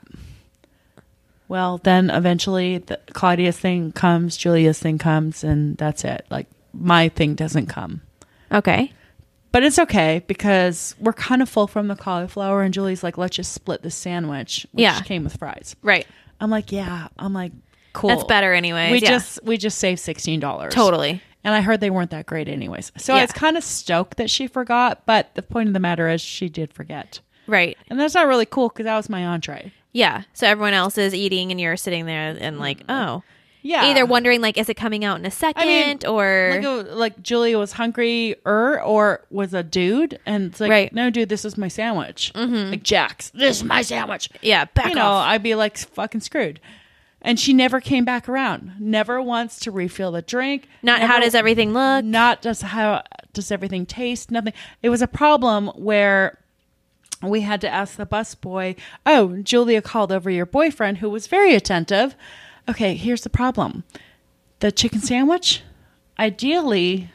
S2: Well, then eventually the, Claudia's thing comes, Julia's thing comes, and that's it. Like, my thing doesn't come.
S1: Okay.
S2: But it's okay because we're kind of full from the cauliflower, and Julie's like, let's just split the sandwich, which
S1: Yeah.
S2: came with fries.
S1: Right.
S2: I'm like, yeah. I'm like, cool.
S1: That's better anyways.
S2: We
S1: yeah.
S2: just we just saved sixteen dollars.
S1: Totally.
S2: And I heard they weren't that great anyways. So
S1: Yeah.
S2: I was kind of stoked that she forgot, but the point of the matter is she did forget.
S1: Right.
S2: And that's not really cool because that was my entree.
S1: Yeah. So everyone else is eating and you're sitting there and like, oh.
S2: Yeah.
S1: Either wondering like, is it coming out in a second
S2: mean,
S1: or
S2: Like, it- like Julia was hungry or or was a dude. And it's like,
S1: Right.
S2: no, dude, this is my sandwich. Mm-hmm. Like, Jax, this is my sandwich.
S1: yeah, back
S2: you know,
S1: off.
S2: I'd be like fucking screwed. And she never came back around. Never once to refill the drink.
S1: Not
S2: Never-
S1: how does everything look?
S2: Not just how does everything taste. Nothing. It was a problem where we had to ask the busboy, oh, Julia called over your boyfriend who was very attentive. Okay, here's the problem. The chicken sandwich, ideally,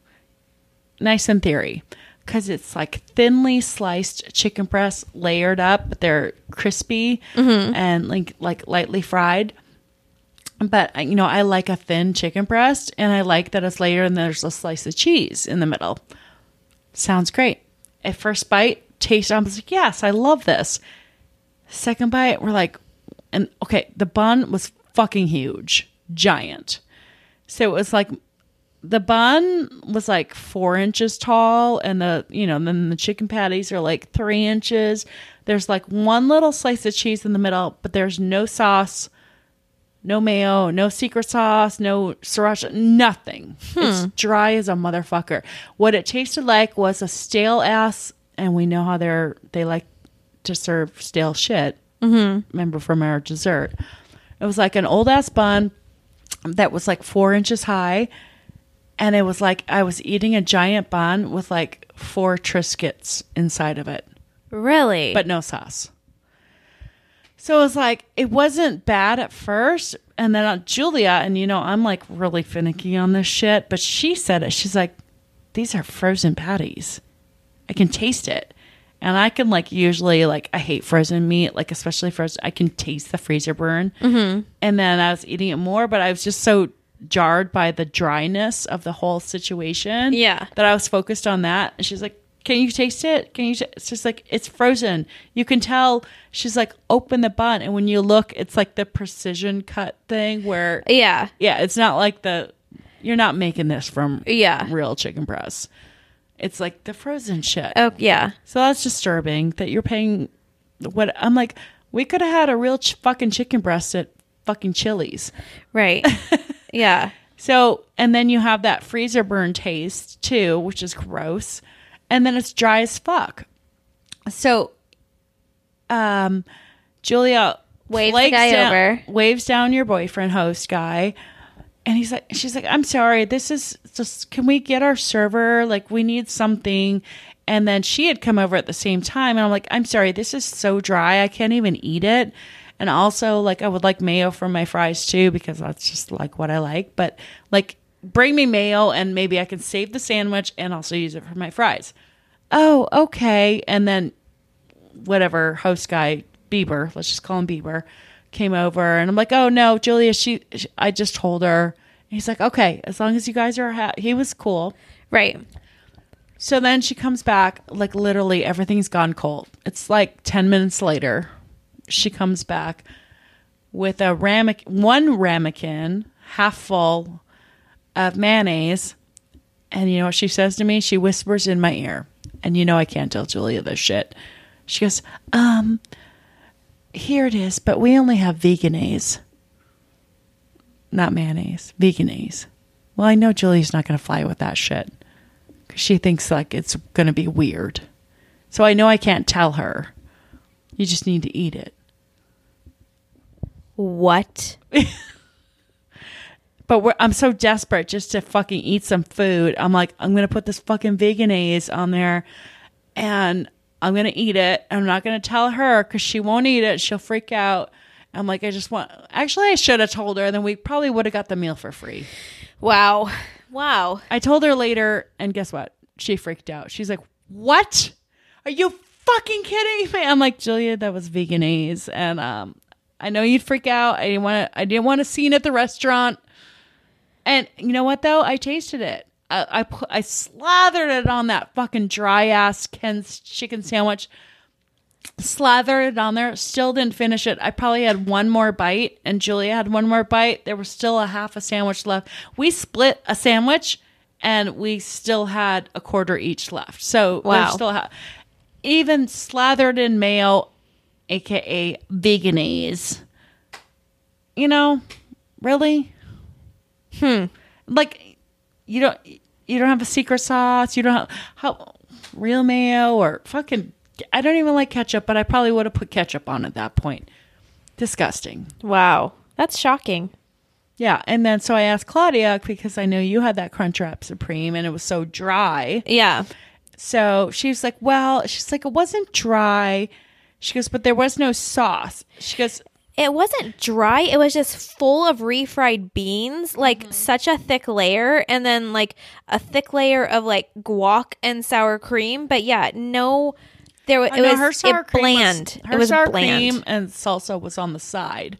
S2: nice in theory, because it's like thinly sliced chicken breasts layered up, but they're crispy and like like lightly fried. But you know, I like a thin chicken breast, and I like that it's layered and there's a slice of cheese in the middle. Sounds great. At first bite, taste, I was like, yes, I love this. Second bite, we're like, and okay, the bun was fucking huge, giant. So it was like, the bun was like four inches tall, and the, you know, then the chicken patties are like three inches. There's like one little slice of cheese in the middle, but there's no sauce, no mayo, no secret sauce, no sriracha, nothing. It's dry as a motherfucker. What it tasted like was a stale ass, and we know how they're, they like to serve stale shit. Mm-hmm. Remember from our dessert. It was like an old ass bun that was like four inches high. And it was like I was eating a giant bun with like four Triscuits inside of it.
S1: Really?
S2: But no sauce. So it was like, it wasn't bad at first. And then uh, Julia, and you know, I'm like really finicky on this shit, but she said it. She's like, these are frozen patties. I can taste it. And I can like usually like I hate frozen meat, like especially frozen. I can taste the freezer burn. Mm-hmm. And then I was eating it more, but I was just so jarred by the dryness of the whole situation.
S1: Yeah.
S2: That I was focused on that. And she's like, "Can you taste it? Can you?" T-? It's just like it's frozen. You can tell. She's like, "Open the bun," and when you look, it's like the precision cut thing where
S1: Yeah.
S2: yeah, it's not like the you're not making this from
S1: Yeah.
S2: real chicken breasts. It's like the frozen shit.
S1: Oh, yeah.
S2: So that's disturbing that you're paying what I'm like, we could have had a real ch- fucking chicken breast at fucking Chili's.
S1: Right. Yeah.
S2: So, and then you have that freezer burn taste too, which is gross. And then it's dry as fuck. So, um, Julia
S1: Waves the
S2: flakes
S1: guy
S2: down,
S1: over.
S2: waves down your boyfriend, host guy. And he's like, she's like, "I'm sorry. This is just, can we get our server? Like, we need something." And then she had come over at the same time. And I'm like, "I'm sorry. This is so dry. I can't even eat it. And also, like, I would like mayo for my fries too, because that's just like what I like. But like, bring me mayo and maybe I can save the sandwich and also use it for my fries." "Oh, okay." And then whatever host guy, Bieber, let's just call him Bieber, came over and I'm like, "Oh no, Julia, she, she I just told her." And he's like, "Okay, as long as you guys are ha-. He was cool.
S1: Right.
S2: So then she comes back, like literally everything's gone cold. It's like ten minutes later. She comes back with a ramekin, one ramekin, half full of mayonnaise. And you know what she says to me? She whispers in my ear. And you know I can't tell Julia this shit. She goes, um, "Here it is, but we only have veganese." Not mayonnaise, veganese. Well, I know Julia's not going to fly with that shit. Because she thinks like it's going to be weird. So I know I can't tell her. You just need to eat it.
S1: What?
S2: But we're, I'm so desperate just to fucking eat some food. I'm like, I'm going to put this fucking veganese on there and I'm going to eat it. I'm not going to tell her because she won't eat it. She'll freak out. I'm like, I just want, actually I should have told her, then we probably would have got the meal for free.
S1: Wow. Wow.
S2: I told her later and guess what? She freaked out. She's like, "What? Are you fucking kidding me?" I'm like, "Julia, that was veganese." And, um, I know you'd freak out. I didn't want to, I didn't want a scene at the restaurant. And you know what though? I tasted it. I I, put, I slathered it on that fucking dry ass Ken's chicken sandwich. Slathered it on there. Still didn't finish it. I probably had one more bite, and Julia had one more bite. There was still a half a sandwich left. We split a sandwich, and we still had a quarter each left. So
S1: wow.
S2: there's still ha- even slathered in mayo, aka veganese. You know, really.
S1: Hmm.
S2: Like, you don't you don't have a secret sauce. You don't have how real mayo or fucking. I don't even like ketchup, but I probably would have put ketchup on at that point. Disgusting.
S1: Wow. That's shocking.
S2: Yeah, and then so I asked Claudia because I know you had that Crunchwrap Supreme and it was so dry.
S1: Yeah.
S2: So she was like, "Well," she's like, "it wasn't dry." She goes, "But there was no sauce." She goes,
S1: It wasn't dry. It was just full of refried beans, like mm-hmm. such a thick layer, and then like a thick layer of like guac and sour cream. But yeah, no, there was it
S2: no,
S1: was
S2: her sour
S1: it
S2: cream
S1: bland.
S2: Was, her
S1: it was
S2: sour
S1: bland.
S2: cream and salsa was on the side.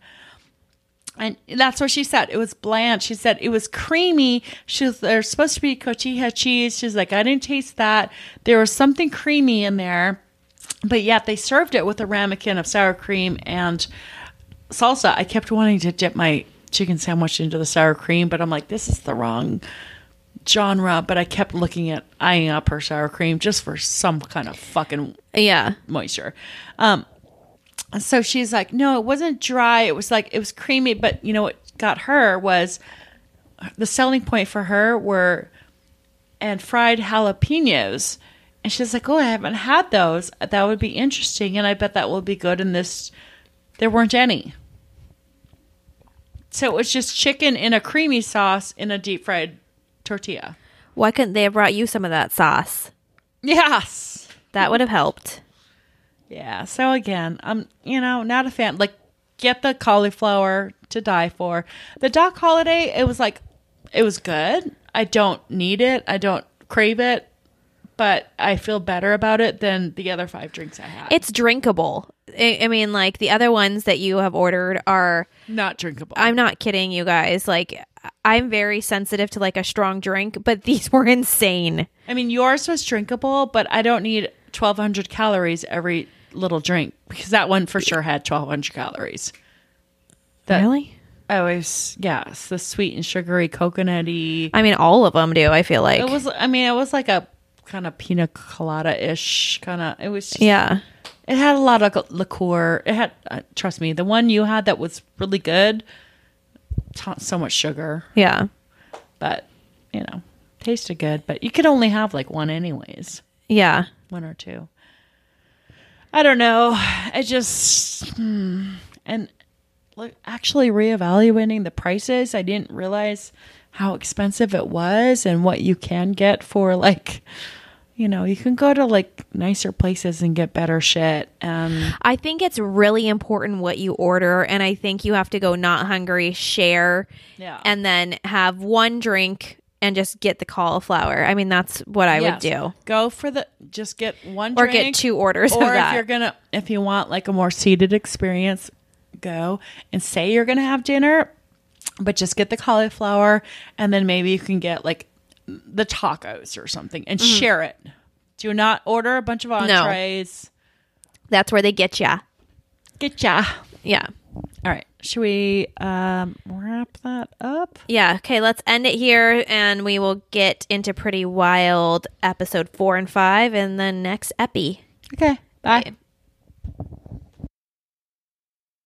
S2: And that's what she said. It was bland. She said it was creamy. She was, there's supposed to be cotija cheese. She's like, "I didn't taste that. There was something creamy in there." But yet they served it with a ramekin of sour cream and salsa. I kept wanting to dip my chicken sandwich into the sour cream, but I'm like, this is the wrong genre. But I kept looking at eyeing up her sour cream just for some kind of fucking
S1: yeah
S2: moisture. Um, so she's like, "No, it wasn't dry. It was like, it was creamy." But you know what got her was the selling point for her were and fried jalapenos. And she's like, "Oh, I haven't had those. That would be interesting. And I bet that will be good in this." There weren't any. So it was just chicken in a creamy sauce in a deep fried tortilla.
S1: Why couldn't they have brought you some of that sauce?
S2: Yes.
S1: That would have helped.
S2: Yeah. So again, I'm, you know, not a fan. Like, get the cauliflower to die for. The Doc Holiday, it was like, it was good. I don't need it. I don't crave it. but I feel better about it than the other five drinks I had.
S1: It's drinkable. I, I mean, like the other ones that you have ordered are
S2: not drinkable.
S1: I'm not kidding you guys. Like I'm very sensitive to like a strong drink, but these were insane.
S2: I mean, yours was drinkable, but I don't need twelve hundred calories every little drink because that one for sure had twelve hundred calories. That,
S1: really?
S2: I always, yes, the sweet and sugary coconutty.
S1: I mean, all of them do, I feel like.
S2: It was, I mean, it was like a kind of pina colada-ish kind of, it was just,
S1: yeah.
S2: It had a lot of liqueur. It had, uh, trust me, the one you had that was really good, t- so much sugar.
S1: Yeah.
S2: But, you know, tasted good. But you could only have like one anyways.
S1: Yeah.
S2: One or two. I don't know. I just, hmm. and like actually reevaluating the prices, I didn't realize how expensive it was and what you can get for like, you know, you can go to like nicer places and get better shit. Um,
S1: I think it's really important what you order. And I think you have to go not hungry, share,
S2: yeah.
S1: and then have one drink and just get the cauliflower. I mean, that's what I
S2: yes.
S1: would do.
S2: Go for the, just get one
S1: or
S2: drink.
S1: get two orders
S2: or
S1: of that.
S2: if you're going to, if you want like a more seated experience, go and say you're going to have dinner, but just get the cauliflower and then maybe you can get like the tacos or something and mm-hmm. share it. Do not order a bunch of entrees.
S1: No. That's where they get ya.
S2: Get ya.
S1: Yeah.
S2: All right. Should we um, wrap that up?
S1: Yeah. Okay. Let's end it here and we will get into Pretty Wild episode four and five in the next epi.
S2: Okay. Bye. Okay.